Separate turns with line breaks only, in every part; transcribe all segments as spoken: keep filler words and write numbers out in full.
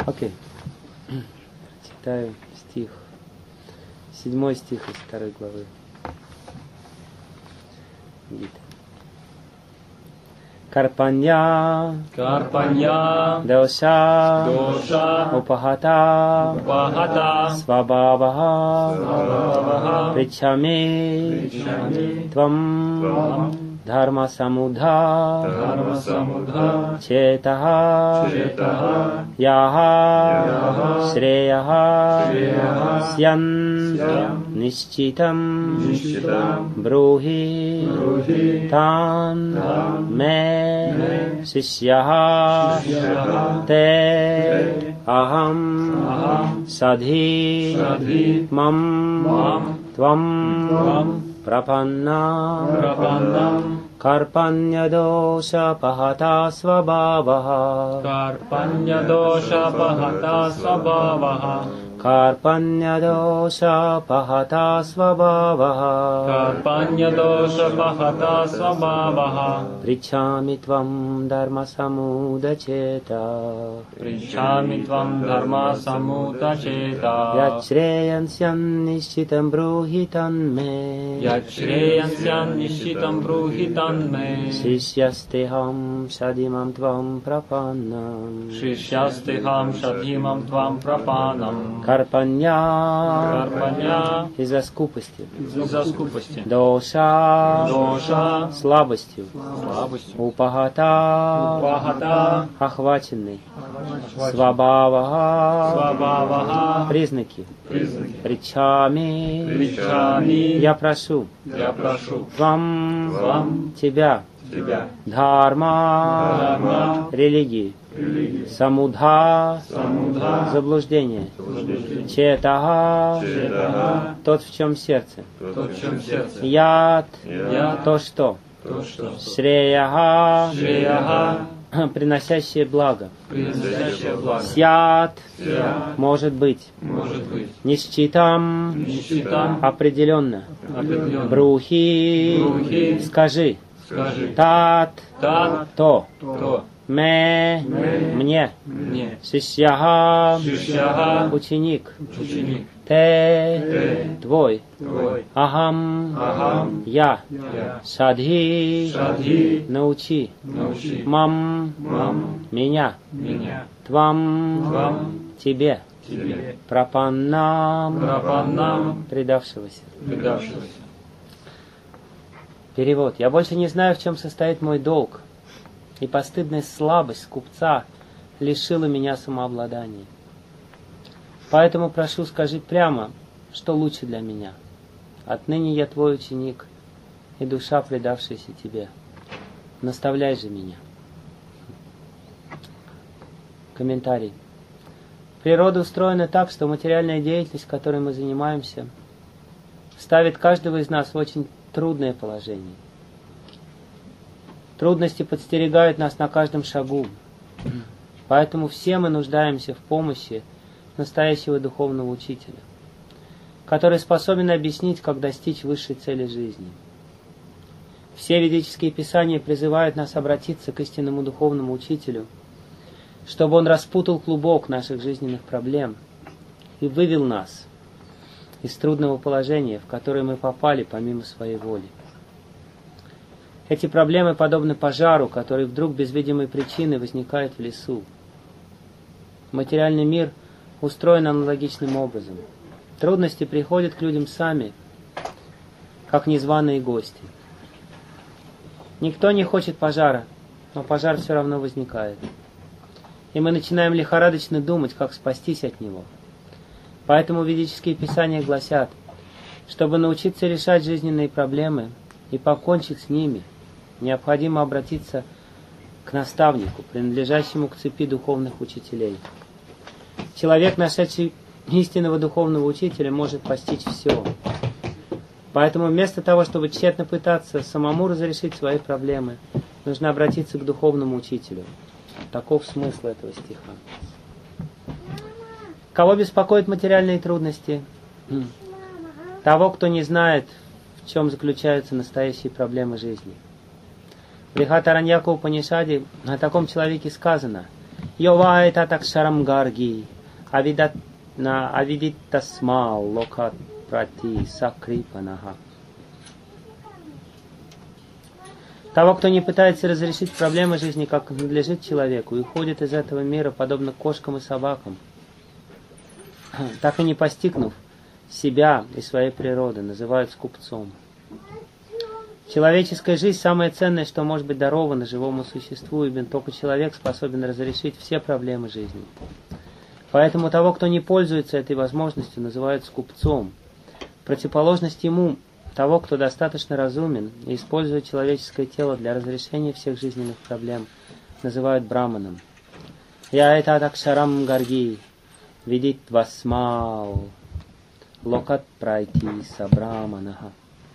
Окей. Читаю стих. Седьмой стих из второй главы. Гита. Карпанья,
Карпанья,
доша,
доша,
упахата,
упахата,
свабхаваха,
свабхаваха,
причами,
причами,
твам,
твам,
дхарма самудха,
дхарма самудха,
четаха,
четаха,
яха,
яха,
шреяха,
шреяха,
сян,
сян,
нищитам,
нищитам,
брухи,
брухи,
тан,
тан,
ме,
ме,
шишьяха,
шишьяха,
те,
те,
ахам,
ахам,
садхи,
садхи,
мам,
мам,
твам,
твам,
прапанна,
прапаннам,
карпаньядоша пахата свабхаваха,
карпаньядоша пахата свабхаваха,
карпаньядоша пахата свабхаваха,
карпаньядоша пахата свабхаваха,
причами твам дharma самудачета,
причами твам дхарма самудачета,
ячреянсян нищитам брухитан ме,
ячреянсян нищитам брухитан ме,
шишьястехам шадимам твам прапаннам,
шишьястехам шадхимам твам прапанам,
карпанья,
карпанья,
из-за скупости,
из-за скупости,
доша,
доша,
слабостью,
слабостью,
упахата,
упахата,
охваченный, свабхаваха,
свабхаваха,
признаки,
признаки,
причами,
причами,
я прошу,
я прошу
вам,
вам,
тебя,
тебя,
дхарма,
дхарма,
религии,
религии,
самудха,
самудха,
заблуждение,
заблуждение,
четаха,
четаха,
тот, в чем сердце,
то, в чем сердце,
яд,
я,
то, что,
то, что,
шреяха,
шреяха,
приносящее благо,
приносящее благо,
сят,
я,
может быть,
может быть,
нищитам,
нищитам,
определенно,
определенно,
брухи,
брухи,
скажи,
скажи,
тат,
та,
то,
то,
ме,
ме,
мне,
мне,
шишьяха,
шишьяха,
ученик,
ученик,
те,
те,
твой,
твой,
ахам,
ахам,
я,
я,
садхи,
шадхи,
научи,
научи,
мам,
мам,
меня,
меня,
твам,
вам,
тебе,
тебе,
прапаннам,
прапаннам,
предавшегося.
предавшегося.
Перевод. Я больше не знаю, в чем состоит мой долг, и постыдная слабость скупца лишила меня самообладания. Поэтому прошу, скажи прямо, что лучше для меня. Отныне я твой ученик и душа, предавшаяся тебе. Наставляй же меня. Комментарий. Природа устроена так, что материальная деятельность, которой мы занимаемся, ставит каждого из нас в очень трудное положение. Трудности подстерегают нас на каждом шагу. Поэтому все мы нуждаемся в помощи настоящего духовного учителя, который способен объяснить, как достичь высшей цели жизни. Все ведические писания призывают нас обратиться к истинному духовному учителю, чтобы он распутал клубок наших жизненных проблем и вывел нас из трудного положения, в которое мы попали помимо своей воли. Эти проблемы подобны пожару, который вдруг без видимой причины возникает в лесу. Материальный мир устроен аналогичным образом. Трудности приходят к людям сами, как незваные гости. Никто не хочет пожара, но пожар все равно возникает. И мы начинаем лихорадочно думать, как спастись от него. Поэтому ведические писания гласят, чтобы научиться решать жизненные проблемы и покончить с ними, необходимо обратиться к наставнику, принадлежащему к цепи духовных учителей. Человек, нашедший истинного духовного учителя, может постичь все. Поэтому вместо того, чтобы тщетно пытаться самому разрешить свои проблемы, нужно обратиться к духовному учителю. Таков смысл этого стиха. Кого беспокоят материальные трудности? Того, кто не знает, в чем заключаются настоящие проблемы жизни. В Брихат Араньяка Упанишаде о таком человеке сказано: Йова это такшарам гарги, авидат на авидита смал локат прати сакрипанаха. Того, кто не пытается разрешить проблемы жизни, как надлежит человеку, и уходит из этого мира, подобно кошкам и собакам, так и не постигнув себя и своей природы, называют скупцом. Человеческая жизнь – самое ценное, что может быть даровано живому существу, ибо только человек способен разрешить все проблемы жизни. Поэтому того, кто не пользуется этой возможностью, называют скупцом. В противоположность ему, того, кто достаточно разумен и использует человеческое тело для разрешения всех жизненных проблем, называют браманом. Я это такшарам гарги, видит васмау, локат прайти сабраманаха.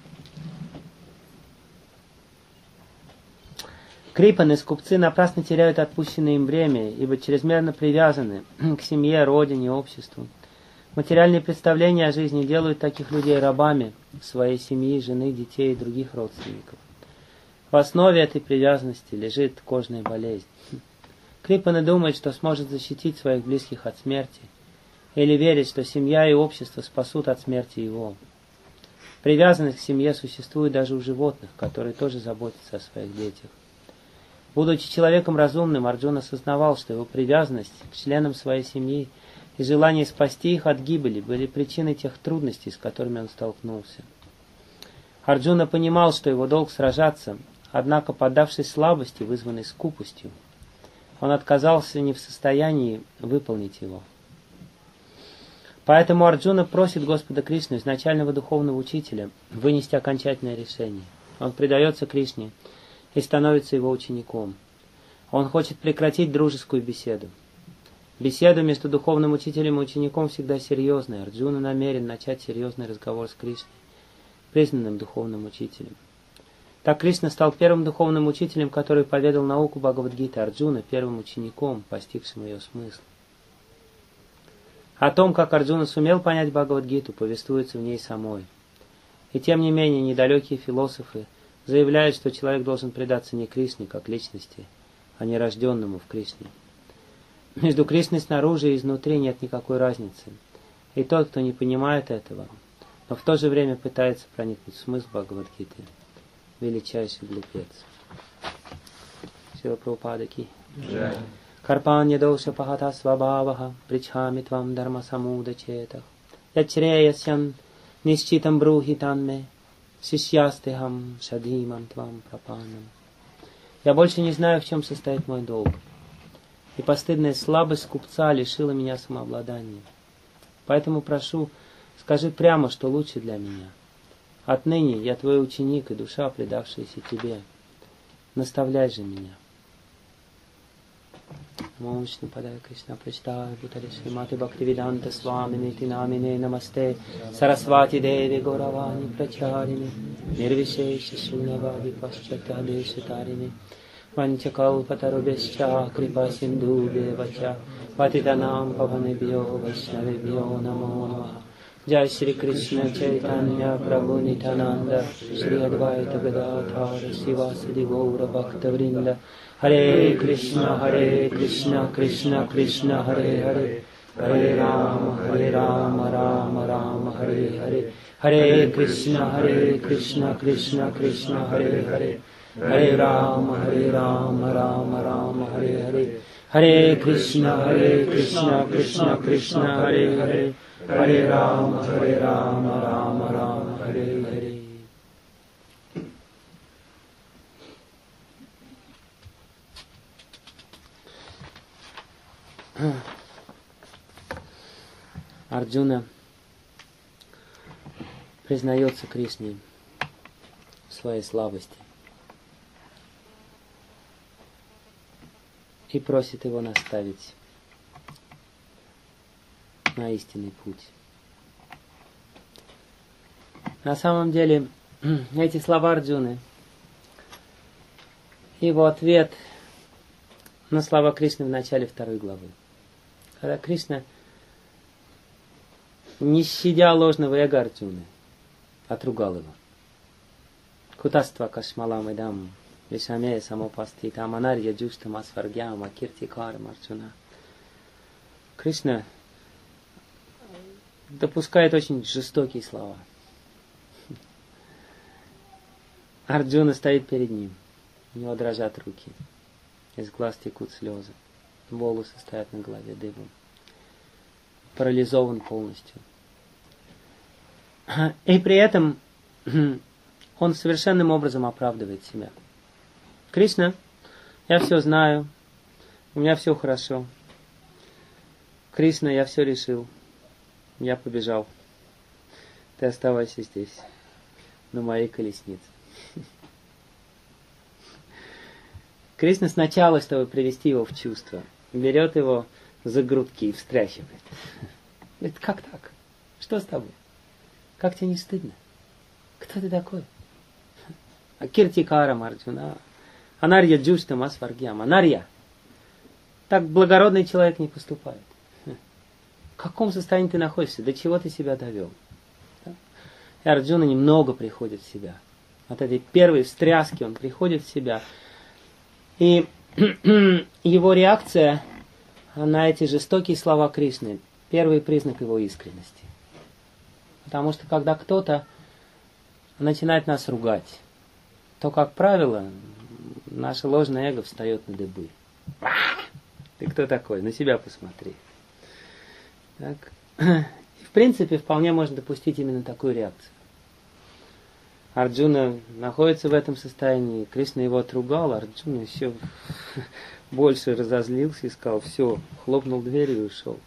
Крипаны, скупцы, напрасно теряют отпущенное им время, ибо чрезмерно привязаны к семье, родине, обществу. Материальные представления о жизни делают таких людей рабами своей семьи, жены, детей и других родственников. В основе этой привязанности лежит кожная болезнь. Крипаны думают, что сможет защитить своих близких от смерти, или верит, что семья и общество спасут от смерти его. Привязанность к семье существует даже у животных, которые тоже заботятся о своих детях. Будучи человеком разумным, Арджуна осознавал, что его привязанность к членам своей семьи и желание спасти их от гибели были причиной тех трудностей, с которыми он столкнулся. Арджуна понимал, что его долг сражаться, однако, поддавшись слабости, вызванной скупостью, он отказался не в состоянии выполнить его. Поэтому Арджуна просит Господа Кришну, изначального духовного учителя, вынести окончательное решение. Он предается Кришне и становится его учеником. Он хочет прекратить дружескую беседу. Беседа между духовным учителем и учеником всегда серьезная. Арджуна намерен начать серьезный разговор с Кришной, признанным духовным учителем. Так Кришна стал первым духовным учителем, который поведал науку Бхагавад-гиты, Арджуна первым учеником, постигшим ее смысл. О том, как Арджуна сумел понять Бхагавад-гиту, повествуется в ней самой. И тем не менее, недалекие философы заявляют, что человек должен предаться не Кришне как личности, а не рожденному в Кришне. Между Кришной снаружи и изнутри нет никакой разницы. И тот, кто не понимает этого, но в то же время пытается проникнуть в смысл Бхагавад-гиты, величайший глупец. Шрила Прабхупада ки. Карпанья доша пахата свабхаваха, причхами твам дharma самудачетах. Ячреясян нищитам брухи танме, шишьястехам шадимам твам прапанам. Я больше не знаю, в чем состоит мой долг. И постыдная слабость скупца лишила меня самообладания. Поэтому прошу, скажи прямо, что лучше для меня. Отныне я твой ученик и душа, предавшаяся тебе. Наставляй же меня. Нamo Вишну Падая Кришна Прачитая Бхутали Шримати Бхактивиданта Свамини Тинамине Намасте Сарасвати Деви Горавани Прачарини Нирвишеши Шуньявади Пашчата Дешитарини Ванчакалпатарубесча Крипа Синду Девача Патитанам Паванебхьо Вайшнавебхьо Намо Намаха. Джай Шри Кришна Чайтанья Прабху Нитянанда Шри Адвайта Гададхара Сивасади Гаура Бхактавринда. Харе Кришна, Харе Кришна, Кришна Кришна, Харе Харе, Харе Рама, Харе Рама, Рама Рама, Харе Харе, Харе Кришна, Харе Кришна, Кришна Кришна, Харе Харе, Харе Рама, Харе Рама, Рама Рама, Харе Харе, Харе Кришна, Харе Кришна, Кришна Кришна, Харе Харе, Харе Рама, Харе Рама, Рама Рама, Харе Харе. Арджуна признается Кришне в своей слабости и просит его наставить на истинный путь. На самом деле, эти слова Арджуны, его ответ на слова Кришны в начале второй главы. Когда Кришна, не щадя ложного эго Арджуны, отругал его. Кутаства кашмалам идам, Вишамея самопастита, Аманарья Джуштам Асваргям, Акиртикарам Арджуна. Кришна допускает очень жестокие слова. Арджуна стоит перед ним. У него дрожат руки. Из глаз текут слезы. Волосы стоят на голове дыбом. Парализован полностью. И при этом он совершенным образом оправдывает себя. Кришна, я все знаю. У меня все хорошо. Кришна, я все решил. Я побежал. Ты оставайся здесь, на моей колеснице. Кришна сначала, чтобы привести его в чувство, берет его за грудки и встряхивает. Говорит, как так? Что с тобой? Как тебе не стыдно? Кто ты такой? Акиртикарам Арджуна. Анарья Джуштам Асваргям. Анарья. Так благородный человек не поступает. В каком состоянии ты находишься? До чего ты себя довел? И Арджуна немного приходит в себя. От этой первой встряски он приходит в себя. И его реакция на эти жестокие слова Кришны – первый признак его искренности. Потому что когда кто-то начинает нас ругать, то, как правило, наше ложное эго встает на дыбы. Ты кто такой? На себя посмотри. Так. И в принципе, вполне можно допустить именно такую реакцию. Арджуна находится в этом состоянии, Кришна его отругал, Арджуна еще больше разозлился и сказал, все, хлопнул дверью и ушел.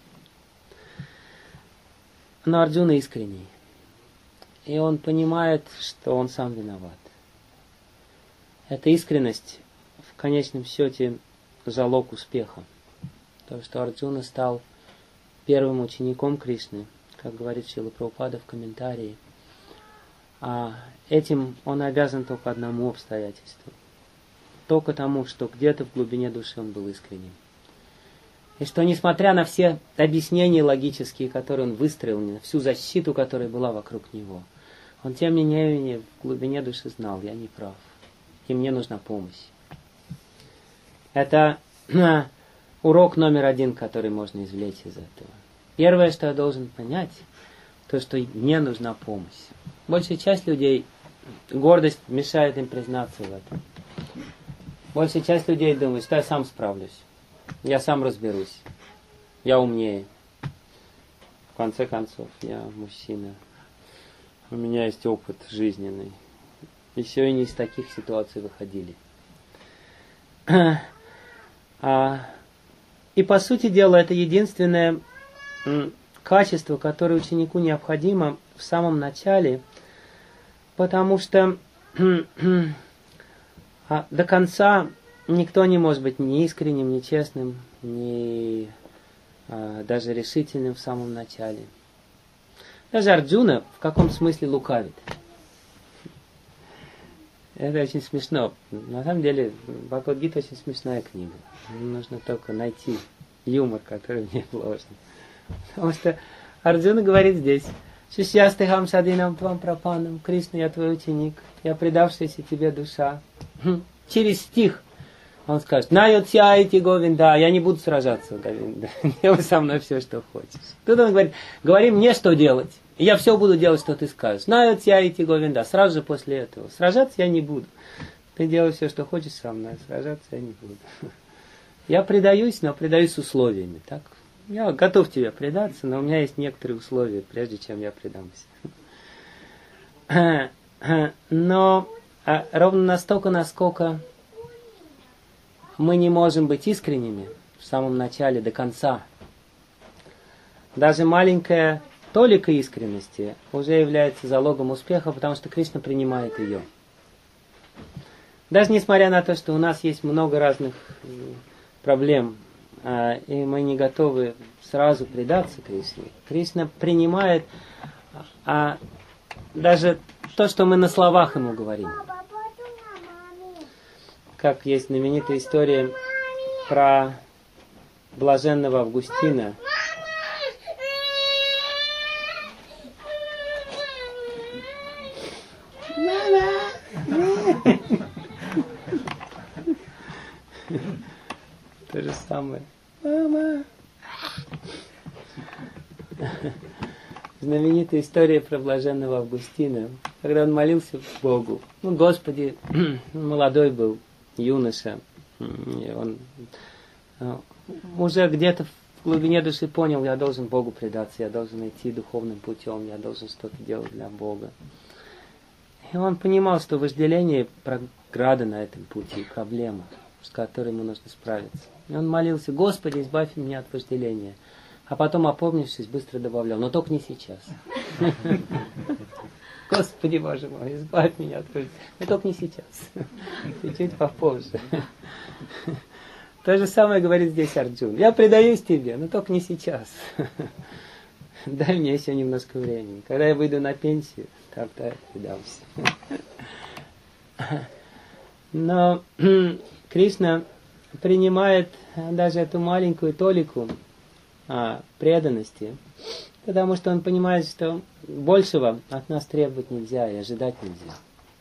Но Арджуна искренний. И он понимает, что он сам виноват. Эта искренность в конечном счете залог успеха. То, что Арджуна стал первым учеником Кришны, как говорит Шрила Прабхупада в комментарии. А этим он обязан только одному обстоятельству. Только тому, что где-то в глубине души он был искренним. И что, несмотря на все объяснения логические, которые он выстроил, на всю защиту, которая была вокруг него, он, тем не менее, в глубине души знал, я не прав. И мне нужна помощь. Это урок номер один, который можно извлечь из этого. Первое, что я должен понять, то, что мне нужна помощь. Большая часть людей, гордость мешает им признаться в этом. Большая часть людей думает, что я сам справлюсь. Я сам разберусь. Я умнее. В конце концов, я мужчина. У меня есть опыт жизненный. И все и не из таких ситуаций выходили. А, и по сути дела, это единственное м, качество, которое ученику необходимо в самом начале, потому что а, до конца никто не может быть ни искренним, ни честным, ни а, даже решительным в самом начале. Даже Арджуна в каком смысле лукавит. Это очень смешно. На самом деле, Бхагавад-гита очень смешная книга. Нужно только найти юмор, который в ней вложен. Потому что Арджуна говорит здесь, «Шишьястыхам шадинам твам прапанам, Кришна, я твой ученик, я предавшаяся тебе душа». Через стих он скажет, «Найотьяйти Говинда, я не буду сражаться, Говинда, делай со мной все, что хочешь». Тут он говорит, «Говори мне, что делать, и я все буду делать, что ты скажешь». «Найотьяйти Говинда», сразу же после этого. Сражаться я не буду. Ты делай все, что хочешь со мной, сражаться я не буду. Я предаюсь, но предаюсь с условиями, так? Я готов тебе предаться, но у меня есть некоторые условия, прежде чем я предамся. Но ровно настолько, насколько мы не можем быть искренними в самом начале до конца. Даже маленькая толика искренности уже является залогом успеха, потому что Кришна принимает ее. Даже несмотря на то, что у нас есть много разных проблем, и мы не готовы сразу предаться Кришне, Кришна принимает а, даже то, что мы на словах ему говорим. Как есть знаменитая история про блаженного Августина. самое. Мама! Знаменитая история про блаженного Августина, когда он молился Богу. Ну, Господи, молодой был, юноша. И он уже где-то в глубине души понял, я должен Богу предаться, я должен идти духовным путем, я должен что-то делать для Бога. И он понимал, что вожделение преграда на этом пути, проблема, с которой ему нужно справиться. И он молился: Господи, избавь меня от вожделения. А потом, опомнившись, быстро добавлял: но только не сейчас. Господи, Боже мой, избавь меня от вожделения. Но только не сейчас. Чуть-чуть попозже. То же самое говорит здесь Арджун. Я предаюсь тебе, но только не сейчас. Дай мне еще немножко времени. Когда я выйду на пенсию, тогда я предамся. Но Кришна принимает даже эту маленькую толику а, преданности, потому что он понимает, что большего от нас требовать нельзя и ожидать нельзя.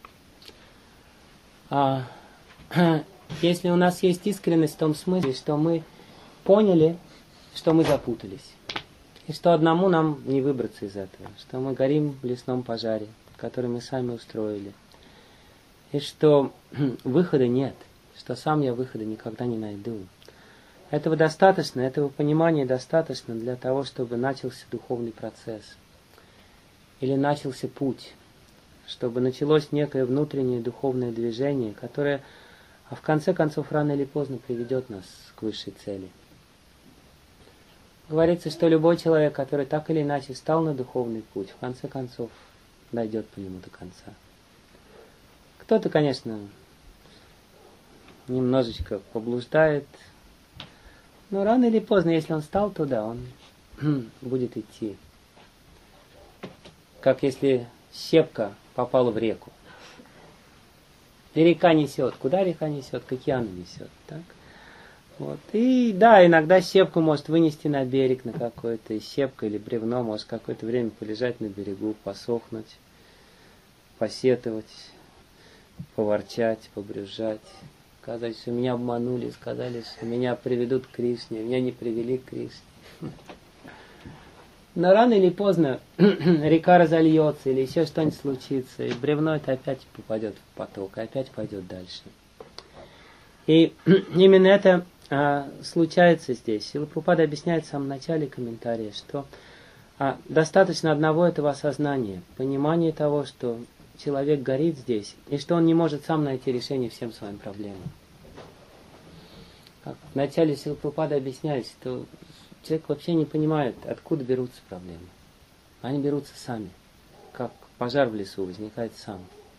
А, если у нас есть искренность в том смысле, что мы поняли, что мы запутались, и что одному нам не выбраться из этого, что мы горим в лесном пожаре, который мы сами устроили, и что выхода нет, что сам я выхода никогда не найду. Этого достаточно, этого понимания достаточно для того, чтобы начался духовный процесс. Или начался путь, чтобы началось некое внутреннее духовное движение, которое в конце концов рано или поздно приведет нас к высшей цели. Говорится, что любой человек, который так или иначе встал на духовный путь, в конце концов дойдет по нему до конца. Кто-то, конечно, немножечко поблуждает, но рано или поздно, если он встал туда, он будет идти. Как если щепка попала в реку. И река несет. Куда река несет? К океану несет. Так? Вот. И да, иногда щепку может вынести на берег на какое-то, и щепка или бревно может какое-то время полежать на берегу, посохнуть, посетовать, поворчать, побрюзжать. Сказать, что меня обманули, сказали, что меня приведут к Кришне, меня не привели к Кришне. Но рано или поздно река разольется, или еще что-нибудь случится, и бревно это опять попадет в поток, и опять пойдет дальше. И именно это а, случается здесь. Шрила Прабхупада объясняет в самом начале комментария, что а, достаточно одного этого осознания, понимания того, что человек горит здесь, и что он не может сам найти решение всем своим проблемам. Как в начале Шрила Прабхупада объясняет, что человек вообще не понимает, откуда берутся проблемы. Они берутся сами. Как пожар в лесу возникает сам.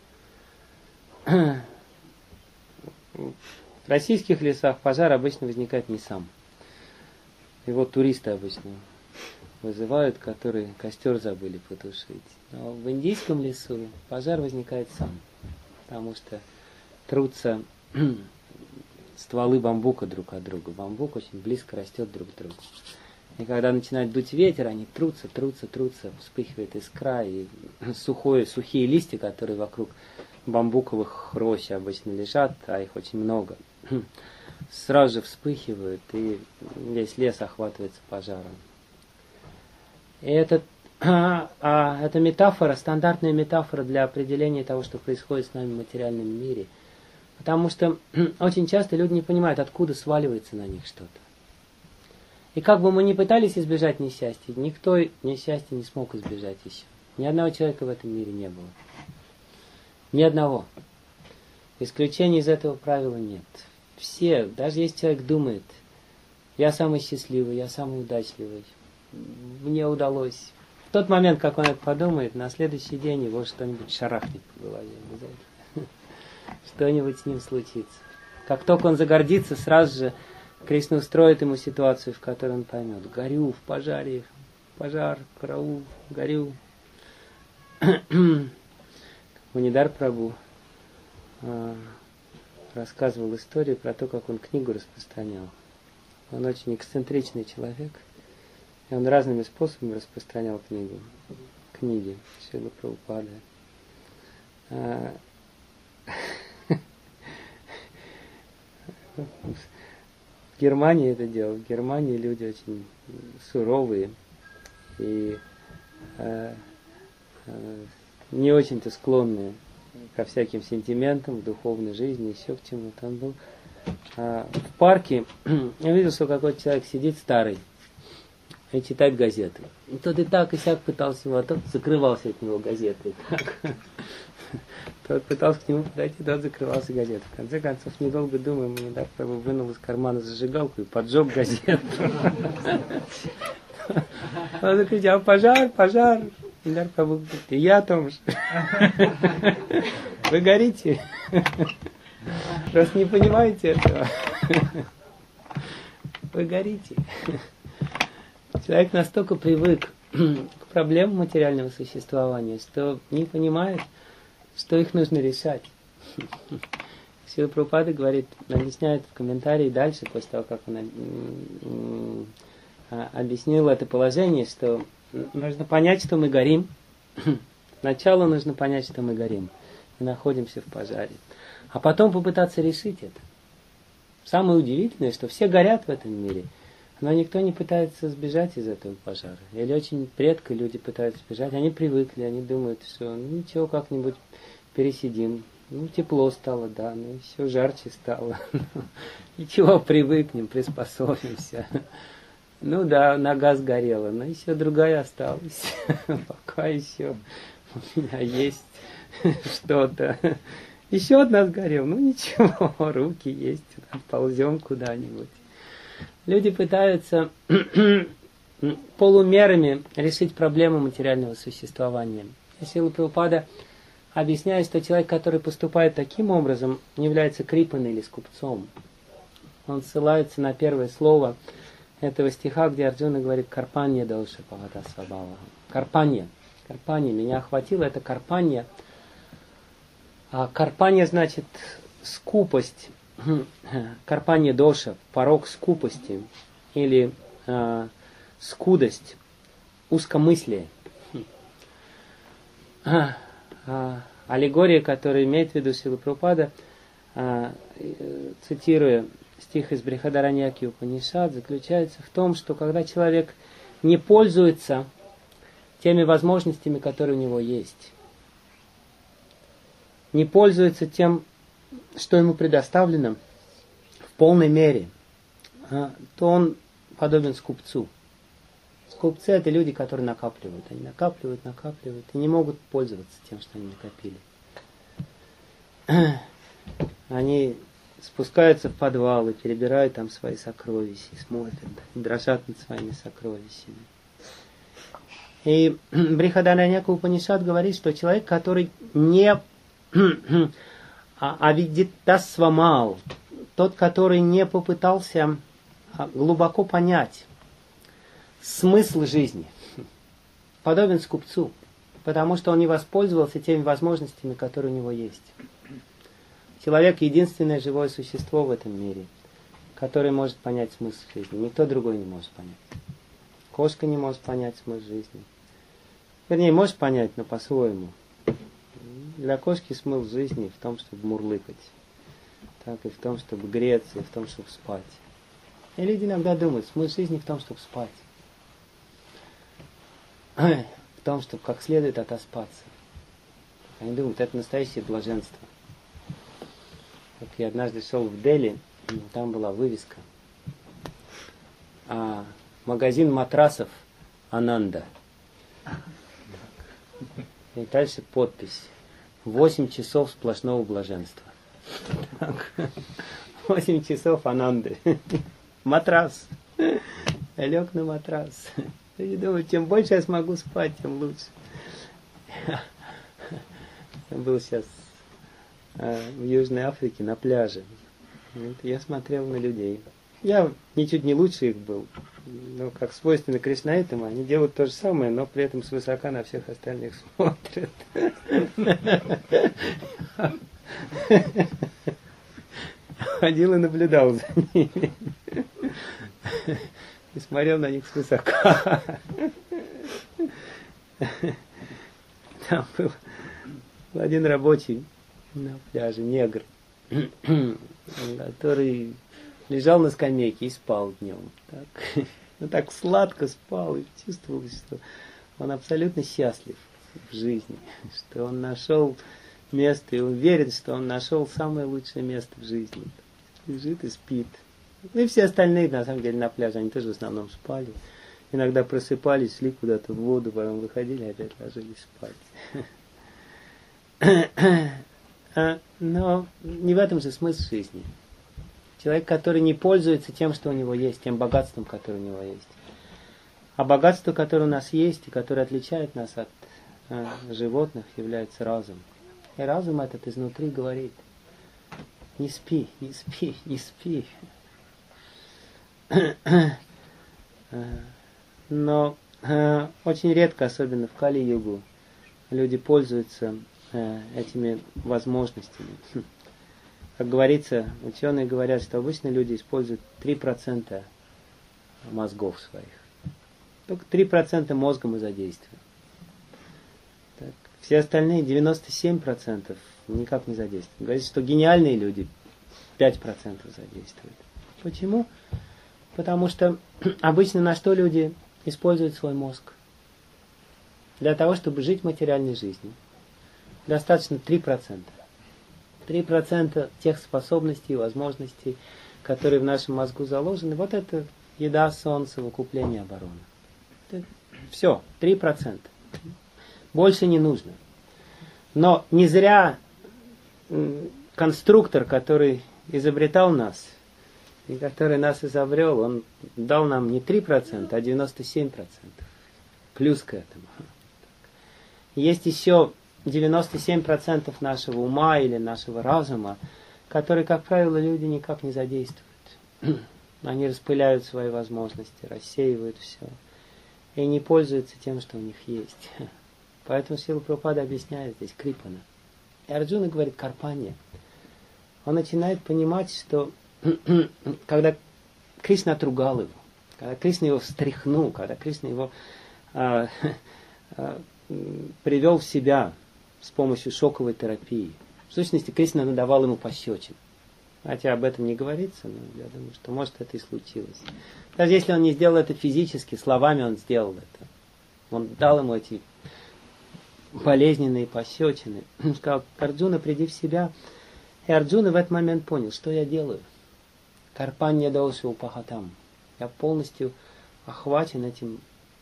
В российских лесах пожар обычно возникает не сам. Его туристы обычно вызывают, которые костер забыли потушить. Но в индийском лесу пожар возникает сам, потому что трутся стволы бамбука друг от друга. Бамбук очень близко растет друг к другу. И когда начинает дуть ветер, они трутся, трутся, трутся, вспыхивает искра, и сухое, сухие листья, которые вокруг бамбуковых рощ обычно лежат, а их очень много, сразу же вспыхивают, и весь лес охватывается пожаром. И это, а, а, это метафора, стандартная метафора для определения того, что происходит с нами в материальном мире. Потому что очень часто люди не понимают, откуда сваливается на них что-то. И как бы мы ни пытались избежать несчастья, никто несчастья не смог избежать еще. Ни одного человека в этом мире не было. Ни одного. Исключений из этого правила нет. Все, даже если человек думает, я самый счастливый, я самый удачливый, мне удалось. В тот момент, как он это подумает, на следующий день его что-нибудь шарахнет по голове. Что-нибудь с ним случится. Как только он загордится, сразу же Кришна устроит ему ситуацию, в которой он поймет: горю в пожаре, пожар, караул, горю. Мунидар Прабху э, рассказывал историю про то, как он книгу распространял. Он очень эксцентричный человек, и он разными способами распространял книгу, книги Шрилы Прабхупады. Э, в Германии это делал. В Германии люди очень суровые и э, э, не очень-то склонные ко всяким сентиментам, в духовной жизни, еще к чему-то. Он был э, в парке, я видел, что какой-то человек сидит старый и читает газеты. И тот и так, и сяк пытался его, а тот закрывался от него газетой. Тот пытался к нему подойти, тот закрывался газетой. В конце концов, недолго думая, Мидар Прабху вынул из кармана зажигалку и поджег газету. Он закричал: пожар, пожар. Мидар Прабху говорит: и я о том же. Вы горите. Просто не понимаете этого. Вы горите. Человек настолько привык к проблемам материального существования, что не понимает, что их нужно решать. Шрила Прабхупада говорит, объясняет в комментарии дальше, после того, как он объяснил это положение, что нужно понять, что мы горим. Сначала нужно понять, что мы горим. Мы находимся в пожаре. А потом попытаться решить это. Самое удивительное, что все горят в этом мире, но никто не пытается сбежать из этого пожара. Или очень редко люди пытаются сбежать. Они привыкли, они думают, что ну, ничего, как-нибудь пересидим. Ну, тепло стало, да, ну, все жарче стало. Ничего, привыкнем, приспособимся. Ну да, нога сгорела, но еще другая осталась. Пока еще у меня есть что-то. Еще одна сгорела, ну ничего, руки есть, ползем куда-нибудь. Люди пытаются полумерами решить проблему материального существования. Шрила Прабхупада объясняет, что человек, который поступает таким образом, является крипаной или скупцом. Он ссылается на первое слово этого стиха, где Арджуна говорит «Карпанья доша павата свабава». Карпанья. Карпанья. Меня охватило это карпанья. А карпанья значит скупость. Карпанья доша, порог скупости. Или э, скудость, узкомыслие. А, а, аллегория, которую имеет в виду Шрила Прабхупада, а, цитируя стих из Брихадараньяки Упанишад, заключается в том, что когда человек не пользуется теми возможностями, которые у него есть, не пользуется тем, что ему предоставлено в полной мере, то он подобен скупцу. Скупцы — это люди, которые накапливают. Они накапливают, накапливают и не могут пользоваться тем, что они накопили. Они спускаются в подвалы, перебирают там свои сокровища, смотрят, дрожат над своими сокровищами. И Брихадараньяка Упанишад говорит, что человек, который не авиддитасвамал, тот, который не попытался глубоко понять смысл жизни, подобен скупцу, потому что он не воспользовался теми возможностями, которые у него есть. Человек — единственное живое существо в этом мире, которое может понять смысл жизни. Никто другой не может понять. Кошка не может понять смысл жизни. Вернее, может понять, но по-своему. Для кошки смысл жизни в том, чтобы мурлыкать, так и в том, чтобы греться, и в том, чтобы спать. И люди иногда думают, смысл жизни в том, чтобы спать. В том, чтобы как следует отоспаться. Они думают, это настоящее блаженство. Как я однажды шел в Дели, там была вывеска. А, магазин матрасов Ананда. И дальше подпись. Восемь часов сплошного блаженства. Восемь часов Ананды. Матрас. Я лег на матрас. Я думаю, чем больше я смогу спать, тем лучше. Я был сейчас в Южной Африке на пляже. Вот, я смотрел на людей. Я ничуть не лучше их был. Но как свойственно кришнаитам, они делают то же самое, но при этом свысока на всех остальных смотрят. Ходил и наблюдал за ними. И смотрел на них свысока. Там был один рабочий на пляже, негр, который лежал на скамейке и спал днем. Так, ну, так сладко спал и чувствовал, что он абсолютно счастлив в жизни, что он нашел место и уверен, что он нашел самое лучшее место в жизни. Лежит и спит. Ну и все остальные, на самом деле, на пляже, они тоже в основном спали. Иногда просыпались, шли куда-то в воду, потом выходили, опять ложились спать. Но не в этом же смысл жизни. Человек, который не пользуется тем, что у него есть, тем богатством, которое у него есть. А богатство, которое у нас есть, и которое отличает нас от э, животных, является разум. И разум этот изнутри говорит: не спи, не спи, не спи. Но э, очень редко, особенно в Кали-югу, люди пользуются э, этими возможностями. Как говорится, ученые говорят, что обычно люди используют три процента мозгов своих. Только три процента мозга мы задействуем. Так, все остальные девяносто семь процентов никак не задействуют. Говорится, что гениальные люди пять процентов задействуют. Почему? Потому что обычно на что люди используют свой мозг? Для того, чтобы жить материальной жизнью. Достаточно три процента. три процента тех способностей и возможностей, которые в нашем мозгу заложены, вот это еда, сон, совокупление, оборона. Это все, три процента. Больше не нужно. Но не зря конструктор, который изобретал нас, и который нас изобрел, он дал нам не три процента, а девяносто семь процентов. Плюс к этому. Есть еще девяносто семь процентов нашего ума или нашего разума, которые, как правило, люди никак не задействуют. Они распыляют свои возможности, рассеивают все. И не пользуются тем, что у них есть. Поэтому Шрила Прабхупада объясняет здесь Крипана. И Арджуна говорит Карпанья. Он начинает понимать, что когда Кришна отругал его, когда Кришна его встряхнул, когда Кришна его а, а, привел в себя с помощью шоковой терапии. В сущности, Кришна надавал ему пощечин. Хотя об этом не говорится, но я думаю, что может это и случилось. Даже если он не сделал это физически, словами он сделал это. Он дал ему эти болезненные пощечины. Он сказал: Арджуна, приди в себя. И Арджуна в этот момент понял, что я делаю. Карпанья доуша упахатам. Я полностью охвачен этим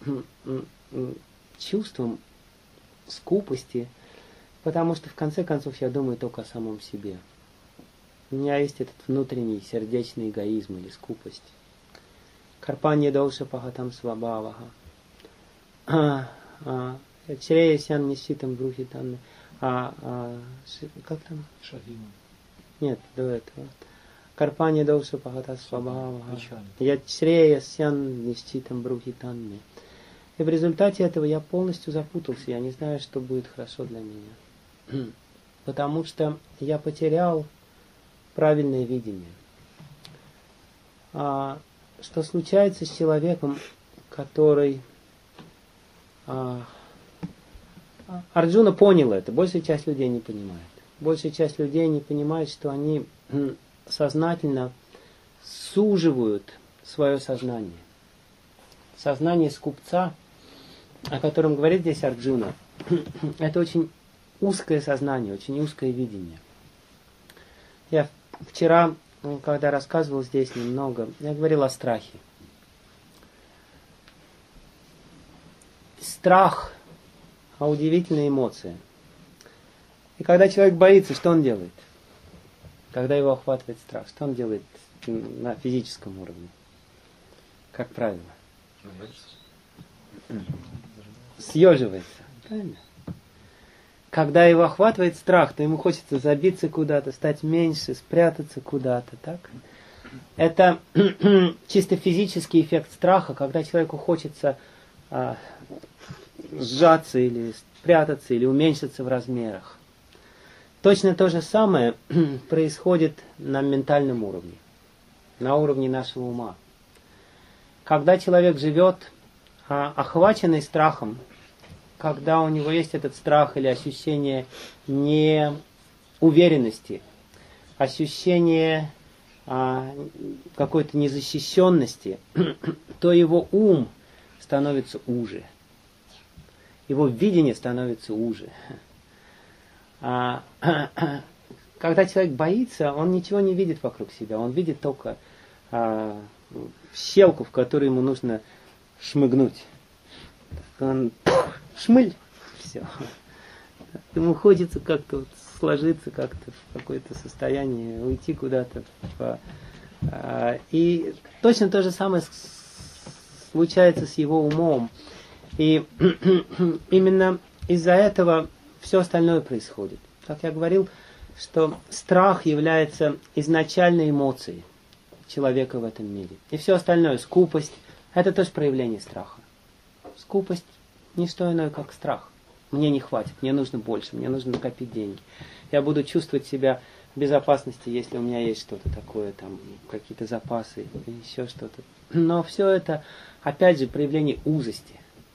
чувством скупости, потому что в конце концов я думаю только о самом себе. У меня есть этот внутренний сердечный эгоизм или скупость. Карпанья доуша пахатам свабаваха. Чреясян нищитам брухитанны. А, а, как там?
Шадина.
Нет, до этого. Карпанья доуша пахата свабаваха. Я чреясян нищитам брухитанны. И в результате этого я полностью запутался. Я не знаю, что будет хорошо для меня. Потому что я потерял правильное видение. А, что случается с человеком, который... А, Арджуна понял это. Большая часть людей не понимает. Большая часть людей не понимает, что они сознательно суживают свое сознание. Сознание скупца, о котором говорит здесь Арджуна, это очень узкое сознание, очень узкое видение. Я вчера, когда рассказывал здесь немного, я говорил о страхе. Страх – удивительная эмоция. И когда человек боится, что он делает? Когда его охватывает страх, что он делает на физическом уровне? Как правило. Съеживается. Правильно? Когда его охватывает страх, то ему хочется забиться куда-то, стать меньше, спрятаться куда-то. Так? Это чисто физический эффект страха, когда человеку хочется а, сжаться или спрятаться, или уменьшиться в размерах. Точно то же самое происходит на ментальном уровне, на уровне нашего ума. Когда человек живет а, охваченный страхом, когда у него есть этот страх или ощущение неуверенности, ощущение а, какой-то незащищенности, то его ум становится уже. Его видение становится уже. А, когда человек боится, он ничего не видит вокруг себя. Он видит только а, щелку, в которую ему нужно шмыгнуть. Он шмыль, все. Ему хочется как-то вот сложиться как-то в какое-то состояние, уйти куда-то. И точно то же самое случается с его умом. И именно из-за этого все остальное происходит. Как я говорил, что страх является изначальной эмоцией человека в этом мире. И все остальное, скупость, это тоже проявление страха. Скупость – не что иное, как страх. Мне не хватит, мне нужно больше, мне нужно накопить деньги. Я буду чувствовать себя в безопасности, если у меня есть что-то такое, там, какие-то запасы, еще что-то. Но все это, опять же, проявление узости.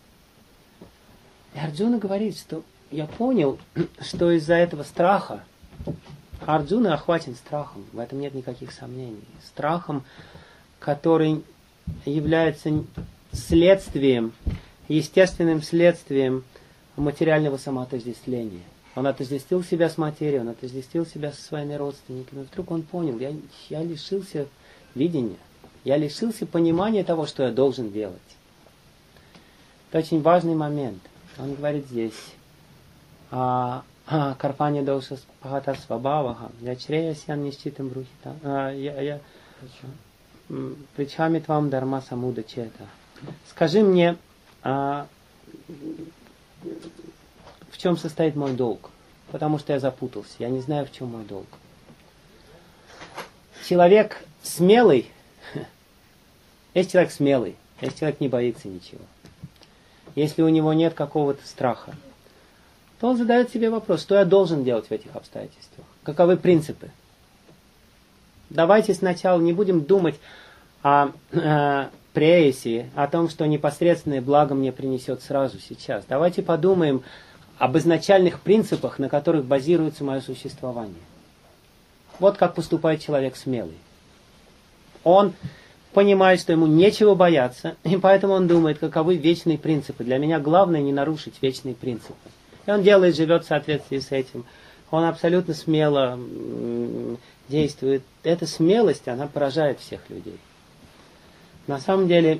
И Арджуна говорит, что я понял, что из-за этого страха, Арджуна охвачен страхом, в этом нет никаких сомнений. Страхом, который является следствием, естественным следствием материального самоотождествления. Он отождествил себя с материей, он отождествил себя со своими родственниками. Вдруг он понял, я, я лишился видения, я лишился понимания того, что я должен делать. Это очень важный момент. Он говорит здесь, Карпани доша пахата свабаваха, я чрея сян нищитым брухита, я причами твам дарма самуда чета. Скажи мне, а, в чем состоит мой долг? Потому что я запутался, я не знаю, в чем мой долг. Человек смелый, есть человек смелый, есть человек не боится ничего. Если у него нет какого-то страха, то он задает себе вопрос, что я должен делать в этих обстоятельствах? Каковы принципы? Давайте сначала не будем думать о, о прейсе, о том, что непосредственное благо мне принесет сразу сейчас. Давайте подумаем об изначальных принципах, на которых базируется мое существование. Вот как поступает человек смелый. Он понимает, что ему нечего бояться, и поэтому он думает, каковы вечные принципы. Для меня главное не нарушить вечные принципы. И он делает, живет в соответствии с этим. Он абсолютно смело действует. Эта смелость, она поражает всех людей. На самом деле,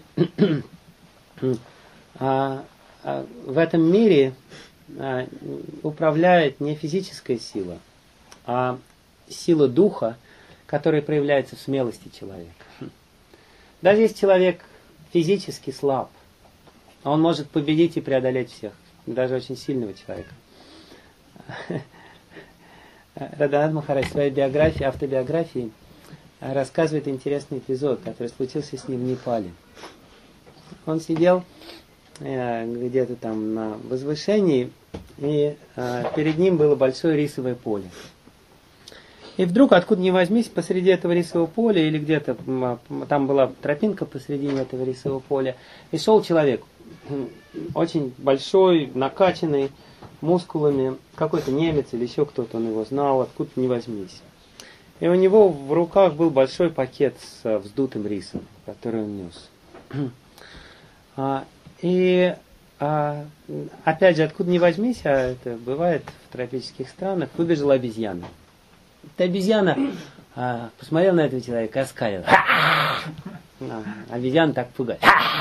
в этом мире управляет не физическая сила, а сила духа, которая проявляется в смелости человека. Даже если человек физически слаб, он может победить и преодолеть всех, даже очень сильного человека. Радханат Махарадж в своей биографии, автобиографии рассказывает интересный эпизод, который случился с ним в Непале. Он сидел э, где-то там на возвышении, и э, перед ним было большое рисовое поле. И вдруг, откуда ни возьмись, посреди этого рисового поля, или где-то там была тропинка посредине этого рисового поля, и шел человек, очень большой, накачанный, мускулами, какой-то немец или еще кто-то, он его знал, откуда ни возьмись. И у него в руках был большой пакет с вздутым рисом, который он нес. И опять же, откуда ни возьмись, а это бывает в тропических странах, выбежала обезьяна. Эта обезьяна а, посмотрела на этого человека и оскалила. А, обезьяна так пугает.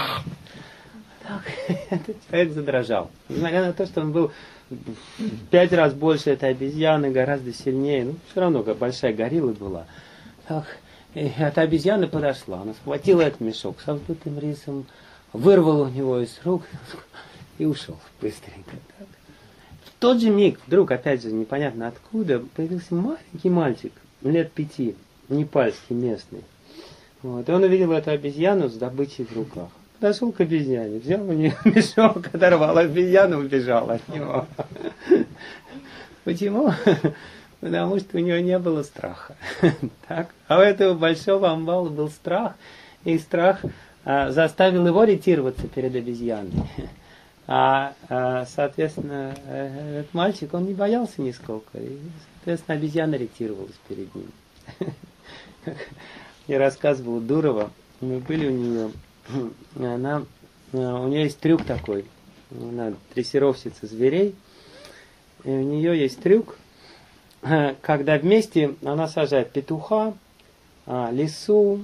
Этот человек задрожал. Несмотря на то, что он был в пять раз больше этой обезьяны, гораздо сильнее, ну, все равно как большая горилла была. Так, и эта обезьяна подошла, она схватила этот мешок со вздутым рисом, вырвала у него из рук и ушел быстренько. Так. В тот же миг, вдруг, опять же, непонятно откуда, появился маленький мальчик, лет пяти, непальский, местный. Вот. И он увидел эту обезьяну с добычей в руках. Подошел к обезьяне, взял у нее мешок, оторвал обезьяну, убежал от него. Почему? Потому что у него не было страха. Так? А у этого большого амбала был страх, и страх а, заставил его ретироваться перед обезьяной. А, а соответственно, этот мальчик, он не боялся нисколько. И, соответственно, обезьяна ретировалась перед ним. Я рассказывал Дурова, мы были у нее, она, у нее есть трюк такой, она дрессировщица зверей, и у нее есть трюк, когда вместе она сажает петуха, лису,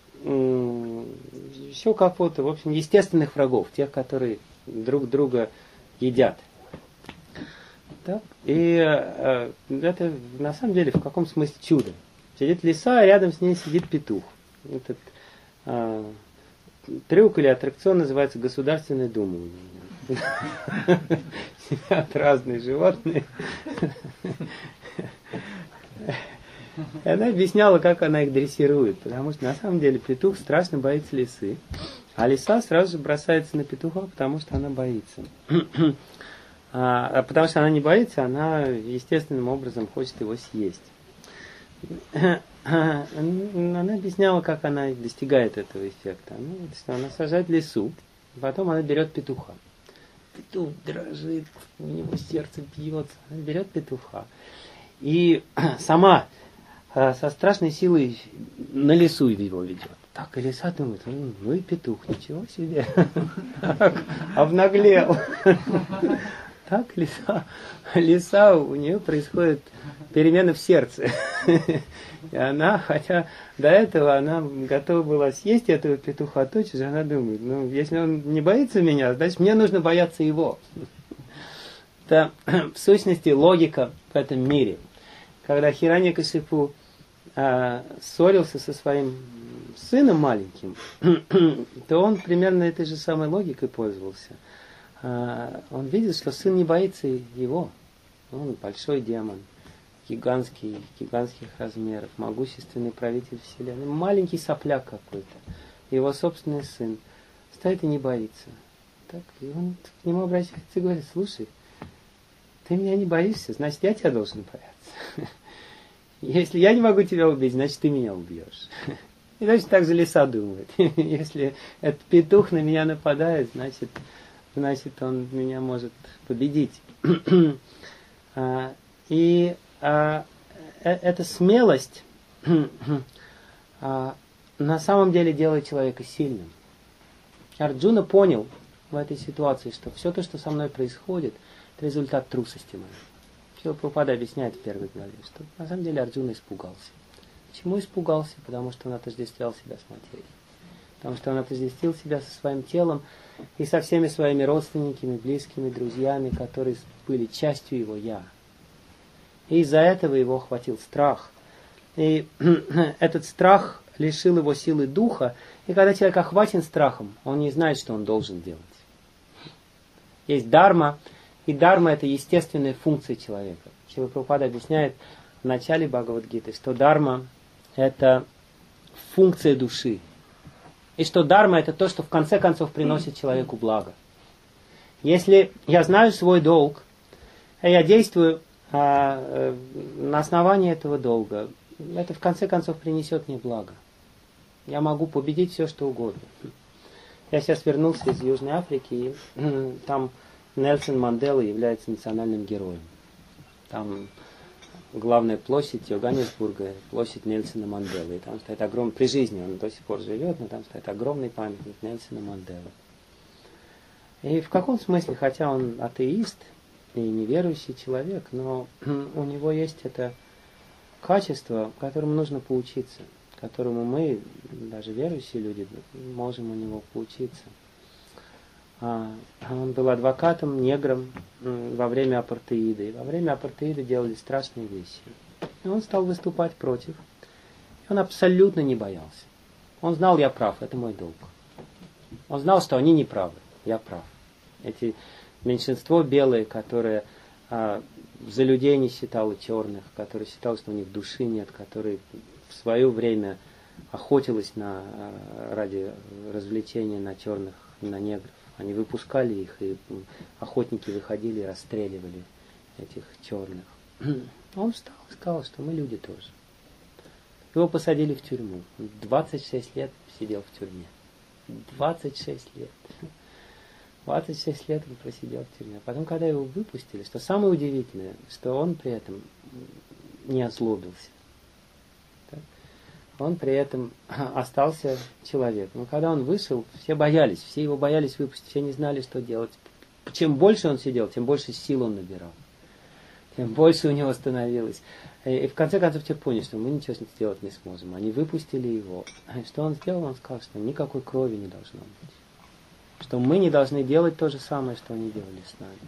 еще кого-то, в общем, естественных врагов, тех, которые друг друга едят. Так? И э, это на самом деле в каком смысле чудо. Сидит лиса, а рядом с ней сидит петух. Этот э, трюк или аттракцион называется Государственная Дума. Сидят разные животные. И она объясняла, как она их дрессирует. Потому что на самом деле петух страшно боится лисы. А лиса сразу же бросается на петуха, потому что она боится. А потому что она не боится, она естественным образом хочет его съесть. Она объясняла, как она достигает этого эффекта. Ну, что она сажает лису, потом она берет петуха. Петух дрожит, у него сердце бьется. Она берет петуха. И сама со страшной силой на лису его ведет. Так, и лиса думает, ну и петух, ничего себе. Обнаглел. Так, лиса, лиса, у нее происходит перемена в сердце. И она, хотя до этого она готова была съесть этого петуха, тотчас же она думает, ну, если он не боится меня, значит, мне нужно бояться его. Это, в сущности, логика в этом мире. Когда Хираньякашипу а, ссорился со своим сыном маленьким, то он примерно этой же самой логикой пользовался. Он видит, что сын не боится его. Он большой демон, гигантский, гигантских размеров, могущественный правитель вселенной, маленький сопляк какой-то. Его собственный сын стоит и не боится. Так, и он к нему обращается и говорит, слушай, ты меня не боишься, значит, я тебя должен бояться. Если я не могу тебя убить, значит, ты меня убьешь. И значит, так же лиса думает. Если этот петух на меня нападает, значит... значит, он меня может победить. И эта смелость на самом деле делает человека сильным. Арджуна понял в этой ситуации, что все то, что со мной происходит, это результат трусости моей. Шрила Прабхупада объясняет в первой главе, что на самом деле Арджуна испугался. Почему испугался? Потому что он отождествлял себя с материей. Потому что он отождествил себя со своим телом и со всеми своими родственниками, близкими, друзьями, которые были частью его «я». И из-за этого его охватил страх. И этот страх лишил его силы духа. И когда человек охвачен страхом, он не знает, что он должен делать. Есть дарма, и дарма – это естественная функция человека. Шрила Прабхупада объясняет в начале Бхагавад-гиты, что дарма – это функция души. И что дарма – это то, что в конце концов приносит человеку благо. Если я знаю свой долг, а я действую а, на основании этого долга, это в конце концов принесет мне благо. Я могу победить все, что угодно. Я сейчас вернулся из Южной Африки, и там Нельсон Мандела является национальным героем. Там главная площадь Йоганнесбурга, площадь Нельсона Манделы. И там стоит огромный, при жизни он до сих пор живет, но там стоит огромный памятник Нельсона Манделы. И в каком смысле, хотя он атеист и неверующий человек, но у него есть это качество, которому нужно поучиться, которому мы, даже верующие люди, можем у него поучиться. Он был адвокатом, негром во время апартеида. И во время апартеида делали страшные вещи. И он стал выступать против. И он абсолютно не боялся. Он знал, я прав, это мой долг. Он знал, что они не правы, я прав. Эти меньшинство белое, которое а, за людей не считало черных, которое считало, что у них души нет, которое в свое время охотилось на, ради развлечения на черных, на негров. Они выпускали их, и охотники выходили и расстреливали этих черных. Он встал и сказал, что мы люди тоже. Его посадили в тюрьму. двадцать шесть лет сидел в тюрьме. двадцать шесть лет. двадцать шесть лет он просидел в тюрьме. А потом, когда его выпустили, что самое удивительное, что он при этом не озлобился. Так? он при этом остался человеком. Но когда он вышел, все боялись, все его боялись выпустить, все не знали, что делать. Чем больше он сидел, тем больше сил он набирал. Тем больше у него становилось. И в конце концов все поняли, что мы ничего сделать не сможем. Они выпустили его. И что он сделал? Он сказал, что никакой крови не должно быть. Что мы не должны делать то же самое, что они делали с нами.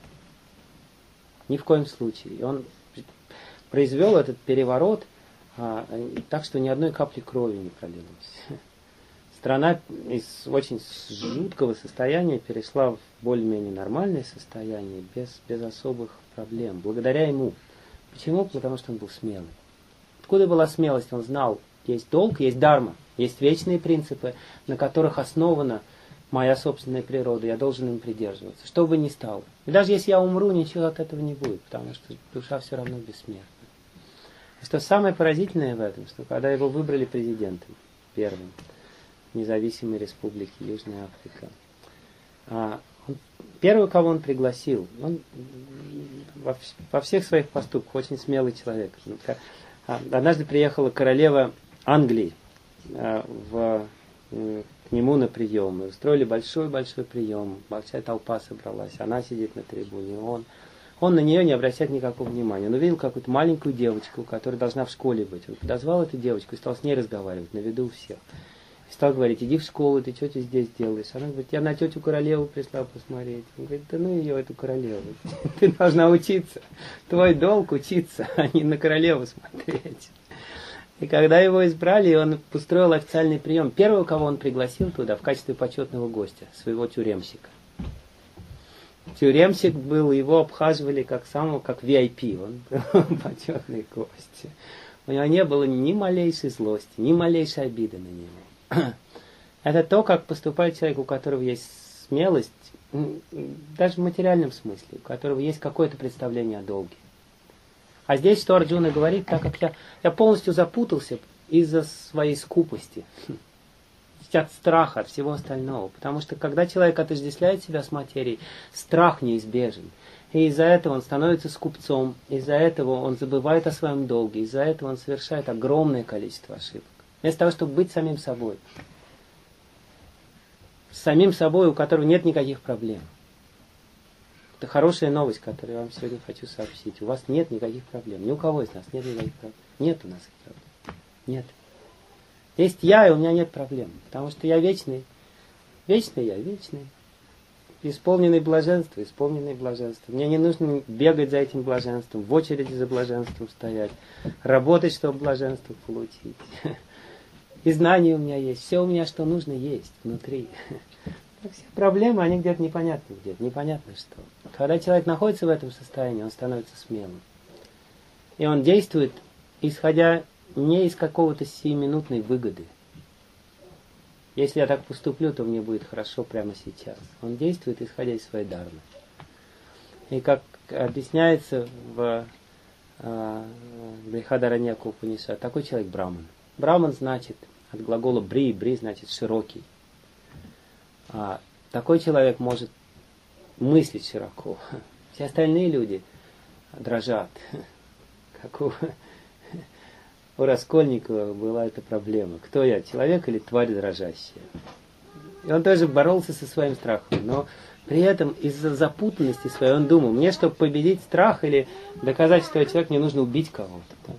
Ни в коем случае. И он произвел этот переворот а, так, что ни одной капли крови не пролилось. Страна из очень жуткого состояния перешла в более-менее нормальное состояние, без, без особых проблем. Благодаря ему. Почему? Потому что он был смелый. Откуда была смелость? Он знал, есть долг, есть дарма, есть вечные принципы, на которых основана моя собственная природа, я должен им придерживаться, что бы ни стало. И даже если я умру, ничего от этого не будет, потому что душа все равно бессмертна. И что самое поразительное в этом, что когда его выбрали президентом, первым, независимой республики Южная Африка, а, он, первый, кого он пригласил, он во, во всех своих поступках очень смелый человек. Однажды приехала королева Англии а, в... к нему на прием. И устроили большой-большой прием. Большая толпа собралась. Она сидит на трибуне. Он, он на нее не обращает никакого внимания. Он увидел какую-то маленькую девочку, которая должна в школе быть. Он подозвал эту девочку и стал с ней разговаривать на виду у всех. И стал говорить, иди в школу, ты что ты здесь делаешь? Она говорит, я на тетю королеву пришла посмотреть. Он говорит, да ну ее, эту королеву. Ты должна учиться. Твой долг учиться, а не на королеву смотреть. И когда его избрали, он устроил официальный прием. Первого, кого он пригласил туда в качестве почетного гостя, своего тюремщика. Тюремщик был, его обхаживали как самого, как ви ай пи, он был почетный гость. У него не было ни малейшей злости, ни малейшей обиды на него. Это то, как поступает человек, у которого есть смелость, даже в материальном смысле, у которого есть какое-то представление о долге. А здесь, что Арджуна говорит, так как я, я полностью запутался из-за своей скупости, от страха, от всего остального. Потому что когда человек отождествляет себя с материей, страх неизбежен. И из-за этого он становится скупцом, из-за этого он забывает о своем долге, из-за этого он совершает огромное количество ошибок. Вместо того, чтобы быть самим собой. С самим собой, у которого нет никаких проблем. Это хорошая новость, которую я вам сегодня хочу сообщить. У вас нет никаких проблем. Ни у кого из нас нет никаких проблем. Нет у нас проблем. Нет. Есть я, и у меня нет проблем. Потому что я вечный. Вечный я, вечный. Исполненный блаженства, исполненный блаженства. Мне не нужно бегать за этим блаженством, в очереди за блаженством стоять, работать, чтобы блаженство получить. И знания у меня есть. Все у меня, что нужно, есть внутри. Все проблемы, они где-то непонятно где-то, непонятно что. Когда человек находится в этом состоянии, он становится смелым. И он действует, исходя не из какого-то сиюминутной выгоды. Если я так поступлю, то мне будет хорошо прямо сейчас. Он действует, исходя из своей дharмы. И как объясняется в Брихадараньяка Упанишад, такой человек браман. Браман значит, от глагола бри, бри значит широкий. А такой человек может мыслить широко. Все остальные люди дрожат. Как у, у Раскольникова была эта проблема. Кто я, человек или тварь дрожащая? И он тоже боролся со своим страхом. Но при этом из-за запутанности своей он думал, мне, чтобы победить страх или доказать, что я человек, мне нужно убить кого-то.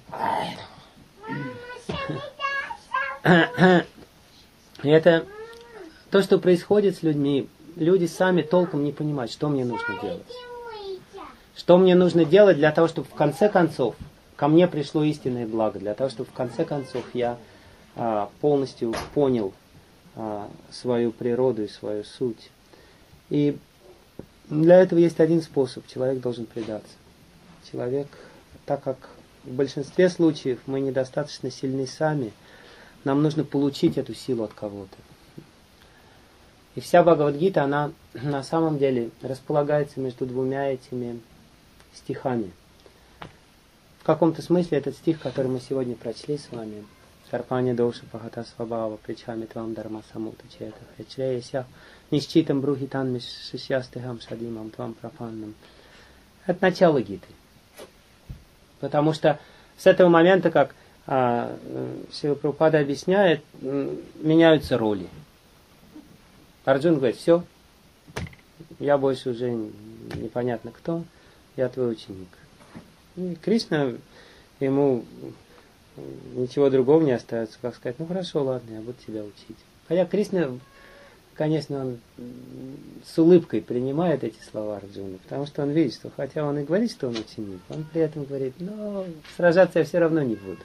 И это то, что происходит с людьми, люди сами толком не понимают, что мне нужно делать. Что мне нужно делать для того, чтобы в конце концов ко мне пришло истинное благо, для того, чтобы в конце концов я а, полностью понял а, свою природу и свою суть. И для этого есть один способ. Человек должен предаться. Человек, так как в большинстве случаев мы недостаточно сильны сами, нам нужно получить эту силу от кого-то. И вся Бхагавад-гита, она на самом деле располагается между двумя этими стихами. В каком-то смысле этот стих, который мы сегодня прочли с вами, Сарпани доша пахата свабава причами твам дарма самута чета хречреяся нищитам брухитан мишястыхам шадимам твам пропаннам. Это начало гиты. Потому что с этого момента, как А Шрила Прабхупада объясняет, меняются роли. Арджуна говорит, все, я больше уже непонятно кто, я твой ученик. И Кришна, ему ничего другого не остается, как сказать, ну хорошо, ладно, я буду тебя учить. Хотя Кришна, конечно, он с улыбкой принимает эти слова Арджуны, потому что он видит, что хотя он и говорит, что он ученик, он при этом говорит, но сражаться я все равно не буду.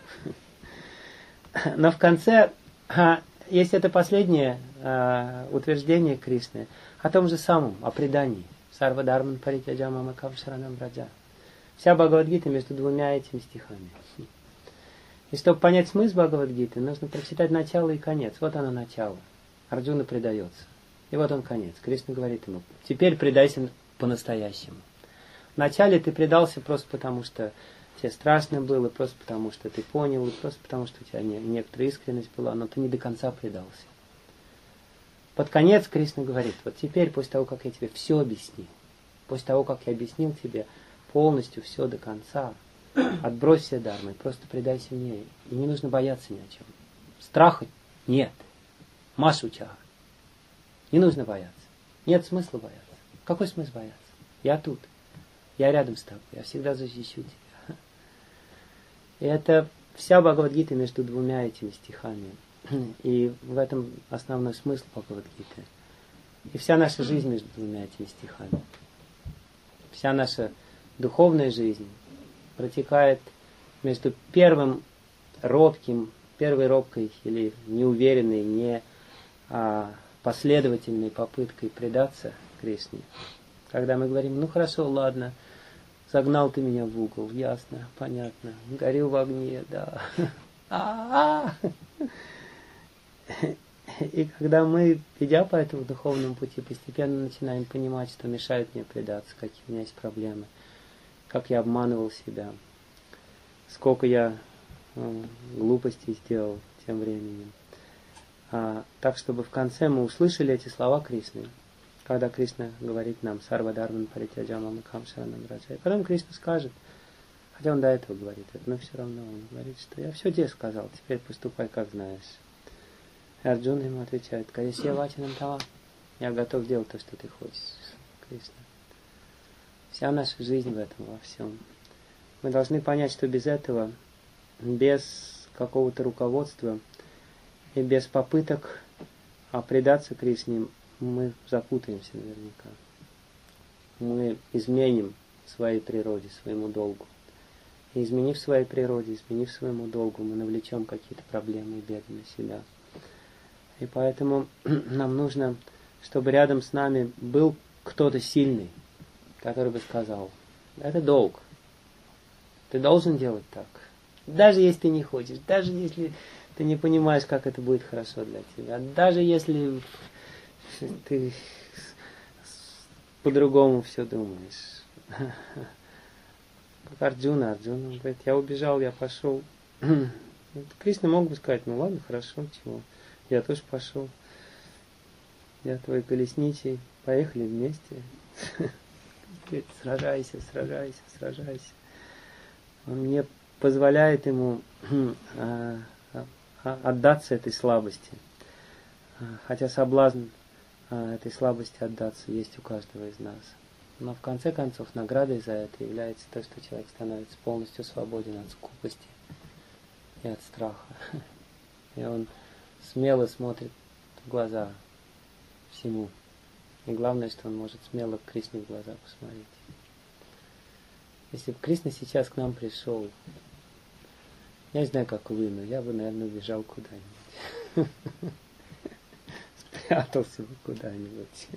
Но в конце, есть это последнее утверждение Кришны о том же самом, о предании. Сарва Дharman Паритяджа Мамакам Шаранам Раджа. Вся Бхагавад-гита между двумя этими стихами. И чтобы понять смысл Бхагавад-гиты, нужно прочитать начало и конец. Вот оно начало. Арджуна предается. И вот он конец. Кришна говорит ему, теперь предайся по-настоящему. Вначале ты предался просто потому, что тебе страшно было, просто потому, что ты понял, и просто потому, что у тебя некоторая искренность была, но ты не до конца предался. Под конец Кришна говорит, вот теперь, после того, как я тебе все объяснил, после того, как я объяснил тебе полностью все до конца, отбрось все дармы, просто предайся мне, и не нужно бояться ни о чем. Страха нет. Машуча. Не нужно бояться. Нет смысла бояться. Какой смысл бояться? Я тут. Я рядом с тобой. Я всегда защищу тебя. И это вся Бхагавад-гита между двумя этими стихами. И в этом основной смысл Бхагавад-гиты. И вся наша жизнь между двумя этими стихами. Вся наша духовная жизнь протекает между первым робким, первой робкой или неуверенной, не а, последовательной попыткой предаться Кришне. Когда мы говорим, ну хорошо, ладно, загнал ты меня в угол, ясно, понятно, горю в огне, да. И когда мы, идя по этому духовному пути, постепенно начинаем понимать, что мешает мне предаться, какие у меня есть проблемы, как я обманывал себя, сколько я э, глупостей сделал тем временем. А, так, чтобы в конце мы услышали эти слова Кришны, когда Кришна говорит нам «Сарва Дharman Паритяджа Мамакам Шаранам Раджа». И потом Кришна скажет, хотя он до этого говорит это, но все равно он говорит, что я все тебе сказал, теперь поступай как знаешь. И Арджуна ему отвечает, «Карисья вачанам тава». Я готов делать то, что ты хочешь, Кришна. Вся наша жизнь в этом, во всем. Мы должны понять, что без этого, без какого-то руководства и без попыток предаться Кришне, мы запутаемся наверняка. Мы изменим своей природе, своему долгу. И изменив своей природе, изменив своему долгу, мы навлечем какие-то проблемы и беды на себя. И поэтому нам нужно, чтобы рядом с нами был кто-то сильный, который бы сказал, это долг. Ты должен делать так. Даже если ты не хочешь, даже если ты не понимаешь, как это будет хорошо для тебя, даже если ты по-другому все думаешь. Как Арджуна, Арджуна говорит, я убежал, я пошел. Кришна мог бы сказать, ну ладно, хорошо, чего. Я тоже пошел. Я твой колесничий, поехали вместе. Сражайся, сражайся, сражайся. Он мне позволяет ему отдаться этой слабости. Хотя соблазн этой слабости отдаться есть у каждого из нас. Но в конце концов наградой за это является то, что человек становится полностью свободен от скупости и от страха. И он смело смотрит в глаза всему. И главное, что он может смело к Кришне в глаза посмотреть. Если бы Кришна сейчас к нам пришел, я не знаю, как вы, но я бы, наверное, убежал куда-нибудь. Спрятался бы куда-нибудь.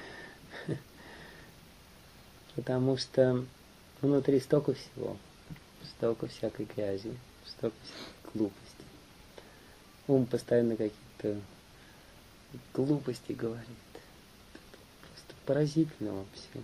Потому что внутри столько всего, столько всякой грязи, столько всякой глупости. Ум постоянно какие-то глупости говорит. Просто поразительно вообще.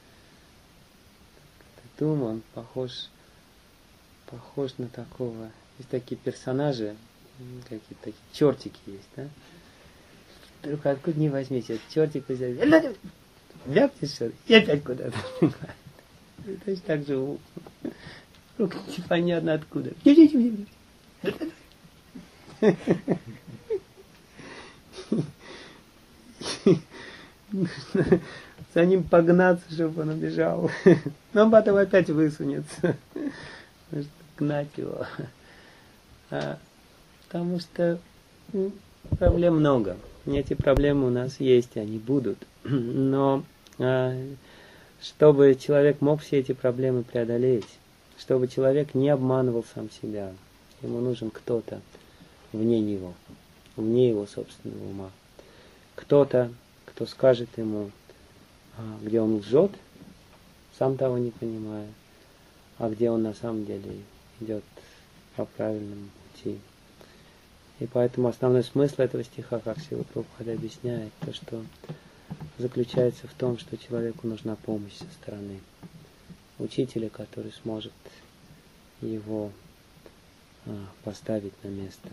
Этот ум, он похож, похож на такого. Есть такие персонажи, какие-то такие чертики есть, да? Вдруг откуда не возьмите, этот чертик взять. Вякнешь что-то, и опять куда-то. Точно так же ум. Вдруг непонятно откуда. За ним погнаться, чтобы он убежал. Но он потом опять высунется. Может, гнать его. А, потому что ну, проблем много. И эти проблемы у нас есть, они будут. Но а, чтобы человек мог все эти проблемы преодолеть, чтобы человек не обманывал сам себя, ему нужен кто-то вне него, вне его собственного ума. Кто-то, кто скажет ему, где он лжет, сам того не понимая, а где он на самом деле идет по правильному пути. И поэтому основной смысл этого стиха, как Шрила Прабхупада объясняет, то, что заключается в том, что человеку нужна помощь со стороны учителя, который сможет его а, поставить на место.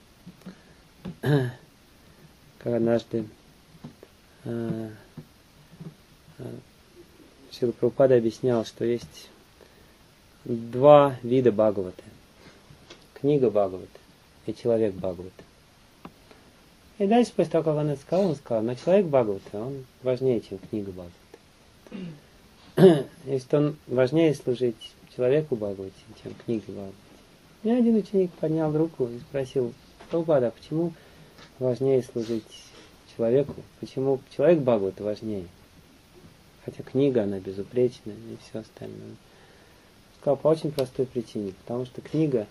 Как однажды а, а, Шрила Прабхупада объяснял, что есть два вида Бхагавата. Книга Бхагавата и человек Бхагавата. И дальше, после того, как он это сказал, он сказал, но человек Бхагавата, он важнее, чем книга Бхагавата. Если он важнее служить человеку Бхагавате, чем книге Бхагавата. И один ученик поднял руку и спросил, Прабхупада, почему важнее служить человеку? Почему человек Бхагавата важнее? Хотя книга, она безупречная и все остальное. Он сказал по очень простой причине, потому что книга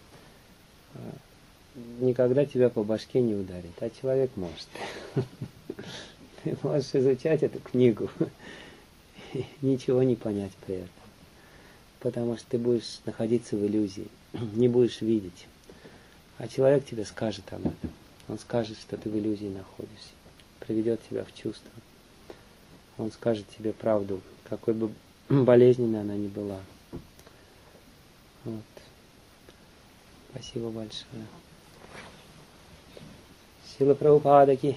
никогда тебя по башке не ударит, а человек может. Ты можешь изучать эту книгу, и ничего не понять при этом. Потому что ты будешь находиться в иллюзии, не будешь видеть. А человек тебе скажет об этом. Он скажет, что ты в иллюзии находишься, приведет тебя в чувство. Он скажет тебе правду, какой бы болезненной она ни была. Вот. Спасибо большое. Шрила Прабхупада ки.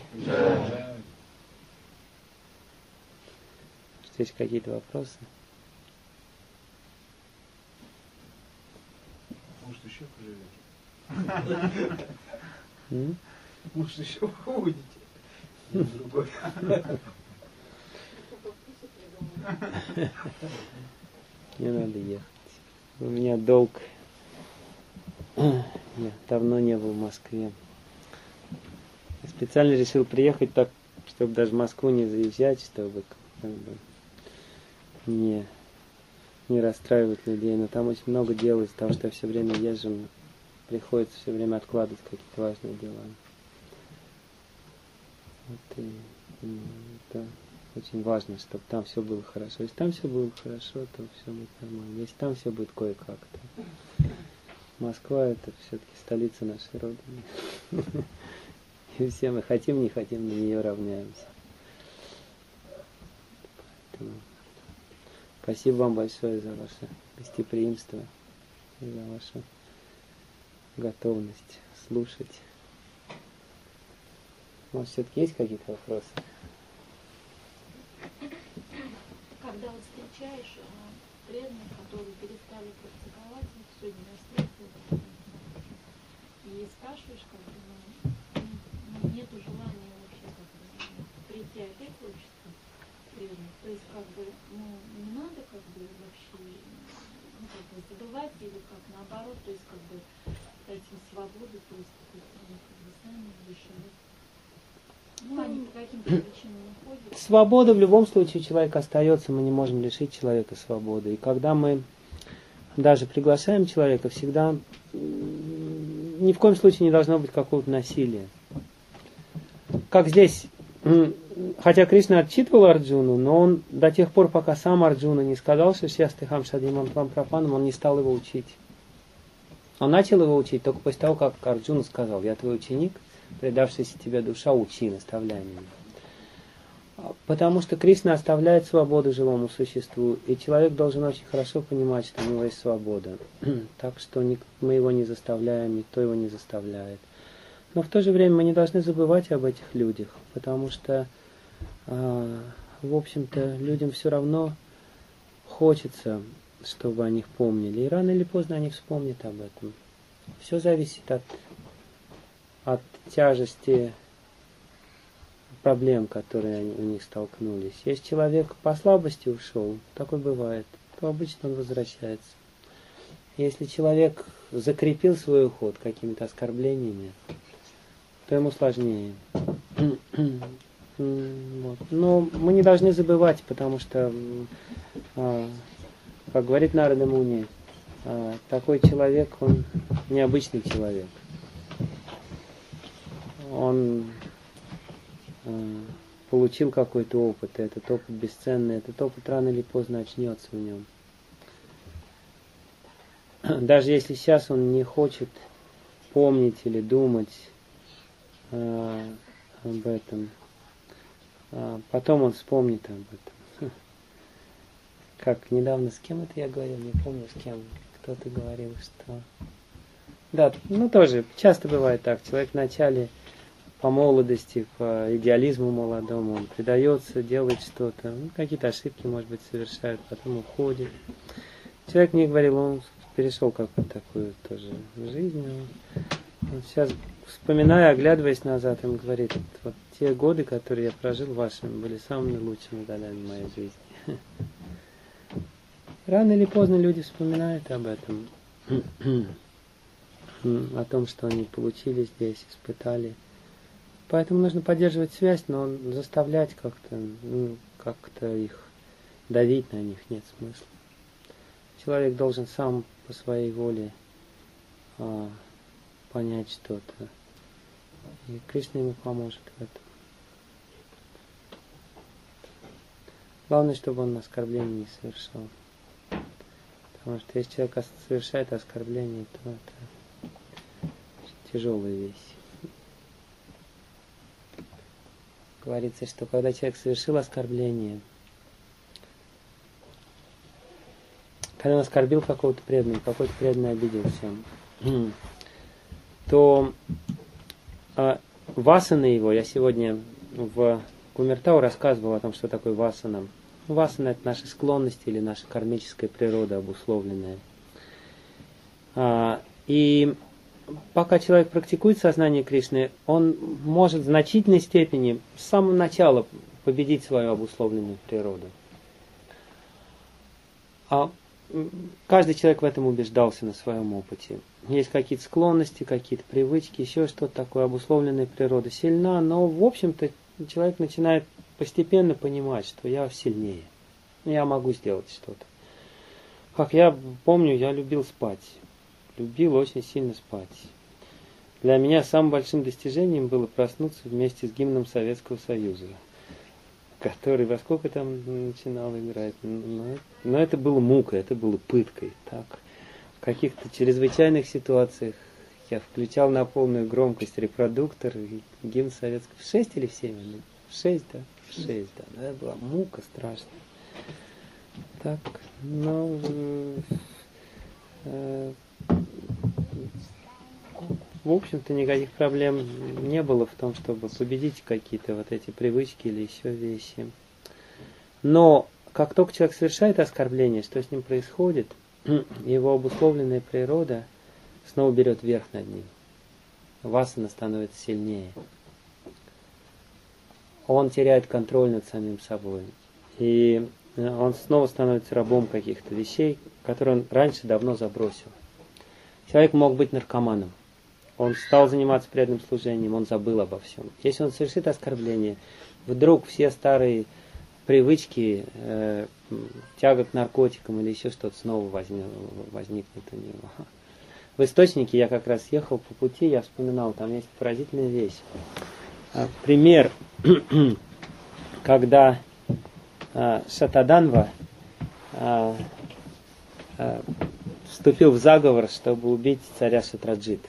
Что, есть какие-то вопросы?
Может, еще поживете? Может, еще увидите? Другой.
Не надо ехать. У меня долг. Я давно не был в Москве. Я специально решил приехать так, чтобы даже в Москву не заезжать, чтобы как бы, не, не расстраивать людей. Но там очень много дел из-за того, что я все время езжу. Приходится все время откладывать какие-то важные дела. Вот и, и это очень важно, чтобы там все было хорошо. Если там все было хорошо, то все будет нормально. Если там все будет кое-как, то Москва — это все-таки столица нашей Родины. И все мы хотим, не хотим, на нее равняемся. Поэтому спасибо вам большое за ваше гостеприимство и за вашу готовность слушать. Может, все-таки есть какие-то вопросы?
Когда вот встречаешь преданных, которые перестали практиковать, вот сегодня я встретила, и спрашиваешь, как бы, ну, ну, нету желания вообще как бы прийти опять в общество преданных, то есть как бы, ну, не надо как бы вообще, ну, как бы забывать или как наоборот, то есть как бы дать им свободу, то есть ну, как бы сами решают. Ну, они по каким-то причинам уходят.
Свобода в любом случае человека остается, мы не можем лишить человека свободы. И когда мы даже приглашаем человека, всегда ни в коем случае не должно быть какого-то насилия. Как здесь, хотя Кришна отчитывал Арджуну, но он до тех пор, пока сам Арджуна не сказал, что Шьястыхам Шадимам Твам Прапанам, он не стал его учить. Он начал его учить только после того, как Арджуна сказал: я твой ученик, предавшаяся тебе душа, учи, наставляй меня. Потому что Кришна оставляет свободу живому существу, и человек должен очень хорошо понимать, что у него есть свобода. Так что мы его не заставляем, никто его не заставляет. Но в то же время мы не должны забывать об этих людях, потому что, в общем-то, людям все равно хочется, чтобы о них помнили, и рано или поздно они вспомнят об этом. Все зависит от, от тяжести проблем, которые они, у них столкнулись. Если человек по слабости ушел, такое бывает, то обычно он возвращается. Если человек закрепил свой уход какими-то оскорблениями, то ему сложнее. Вот. Но мы не должны забывать, потому что, как говорит Нарада Муни, такой человек, он необычный человек. Он получил какой-то опыт, и этот опыт бесценный, этот опыт рано или поздно очнется в нем. Даже если сейчас он не хочет помнить или думать э, об этом, а потом он вспомнит об этом. Как недавно, с кем это я говорил, не помню с кем, кто-то говорил, что... Да, ну тоже, часто бывает так, человек вначале по молодости, по идеализму молодому, он предается, делает что-то, ну, какие-то ошибки, может быть, совершает, потом уходит. Человек мне говорил, он перешел какую-то такую тоже жизнь. Он сейчас, вспоминая, оглядываясь назад, он говорит, вот те годы, которые я прожил вашими, были самыми лучшими годами в моей жизни. Рано или поздно люди вспоминают об этом, о том, что они получили здесь, испытали. Поэтому нужно поддерживать связь, но заставлять как-то, ну, как-то их давить на них нет смысла. Человек должен сам по своей воле а, понять что-то. И Кришна ему поможет в этом. Главное, чтобы он оскорбление не совершал. Потому что если человек совершает оскорбление, то это тяжелая вещь. Говорится, что когда человек совершил оскорбление, когда он оскорбил какого-то преданного, какой-то преданный обиделся, то а, васана его, я сегодня в Кумертау рассказывал о том, что такое васана. Васана — это наши склонности или наша кармическая природа обусловленная. А, и пока человек практикует сознание Кришны, он может в значительной степени с самого начала победить свою обусловленную природу. А каждый человек в этом убеждался на своем опыте. Есть какие-то склонности, какие-то привычки, еще что-то такое, обусловленная природа сильна, но в общем-то человек начинает постепенно понимать, что я сильнее, я могу сделать что-то. Как я помню, я любил спать. Любил очень сильно спать. Для меня самым большим достижением было проснуться вместе с гимном Советского Союза, который во сколько там начинал играть. Но, но это было мукой, это было пыткой. Так. В каких-то чрезвычайных ситуациях я включал на полную громкость репродуктор и гимн Советского. В шесть или в семь? В шесть, да? В шесть, да. Это была мука страшная. Так, но... Э, в общем-то, никаких проблем не было в том, чтобы победить какие-то вот эти привычки или еще вещи. Но как только человек совершает оскорбление, что с ним происходит, его обусловленная природа снова берет верх над ним. Васана становится сильнее. Он теряет контроль над самим собой. И он снова становится рабом каких-то вещей, которые он раньше давно забросил. Человек мог быть наркоманом. Он стал заниматься преданным служением, он забыл обо всем. Если он совершит оскорбление, вдруг все старые привычки, э, тяга к наркотикам или еще что-то снова возник, возникнет у него. В источнике я как раз ехал по пути, я вспоминал, там есть поразительная вещь. Пример, когда э, Шатаданва э, э, вступил в заговор, чтобы убить царя Шатраджита.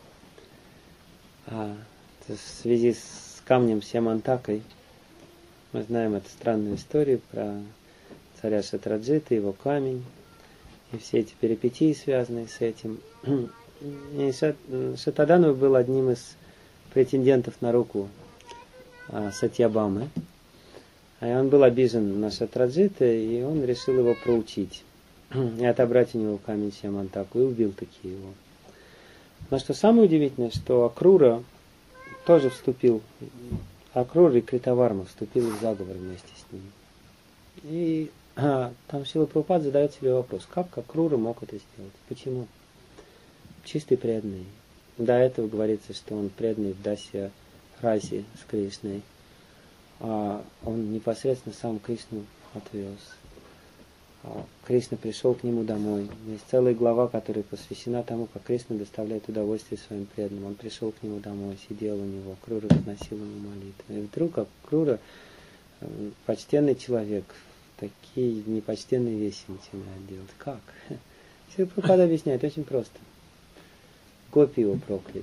А, в связи с камнем Сьямантакой мы знаем эту странную историю про царя Шатраджита, его камень и все эти перипетии, связанные с этим. И Шатаданва был одним из претендентов на руку а, Сатьябамы. И он был обижен на Шатраджита, и он решил его проучить и отобрать у него камень Сьямантаку, и убил таки его. Но что самое удивительное, что Акрура тоже вступил, Акрура и Критаварма вступили в заговор вместе с ним. И а, там Шрила Прабхупада задает себе вопрос, как Акрура мог это сделать? Почему? Чистый преданный. До этого говорится, что он преданный в Дасья Расе с Кришной, а он непосредственно сам Кришну отвез. А Кришна пришел к нему домой. Есть целая глава, которая посвящена тому, как Кришна доставляет удовольствие своим преданным. Он пришел к нему домой, сидел у него, Акрура возносил ему молитвы. И вдруг Акрура, почтенный человек, такие непочтенные вещи начинает делать. Как? Шрила Прабхупада объясняет, очень просто. Гопи его прокляли.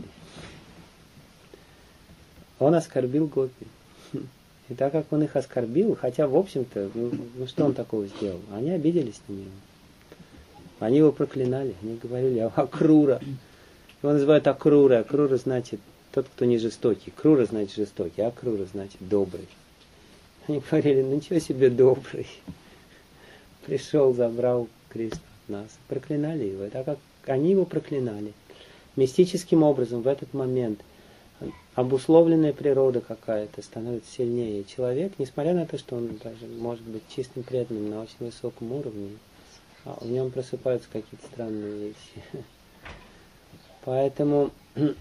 Он оскорбил гопи. И так как он их оскорбил, хотя, в общем-то, ну, ну что он такого сделал? Они обиделись на него. Они его проклинали. Они говорили, а Акрура. Его называют Акрура. Акрура значит тот, кто не жестокий. Крура значит жестокий, а Акрура значит добрый. Они говорили, ну ничего себе добрый. Пришел, забрал Кришну от нас. Проклинали его. И так как они его проклинали, мистическим образом в этот момент обусловленная природа какая-то становится сильнее. И человек, несмотря на то, что он даже может быть чистым преданным на очень высоком уровне, в нем просыпаются какие-то странные вещи. Поэтому,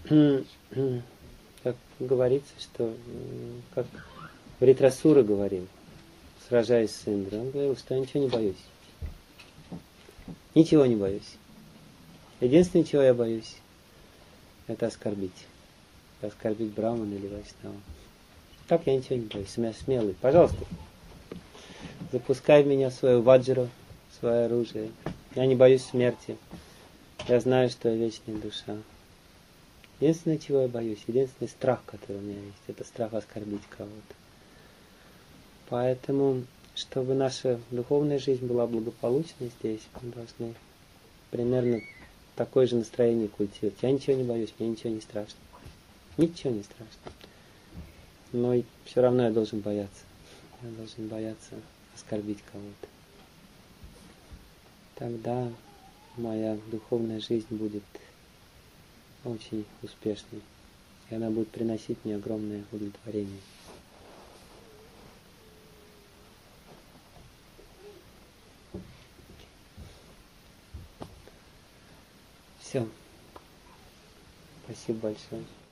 как говорится, что, как Вритрасура говорил, сражаясь с Индрой, он говорил, что я ничего не боюсь. Ничего не боюсь. Единственное, чего я боюсь, это оскорбить. Оскорбить Брамана или Вайшнава. Так я ничего не боюсь. Я смелый. Пожалуйста, запускай в меня свою ваджру, свое оружие. Я не боюсь смерти. Я знаю, что я вечная душа. Единственное, чего я боюсь, единственный страх, который у меня есть, это страх оскорбить кого-то. Поэтому, чтобы наша духовная жизнь была благополучной здесь, мы должны примерно такое же настроение культивировать. Я ничего не боюсь, мне ничего не страшно. Ничего не страшно. Но и все равно я должен бояться. Я должен бояться оскорбить кого-то. Тогда моя духовная жизнь будет очень успешной. И она будет приносить мне огромное удовлетворение. Все. Спасибо большое.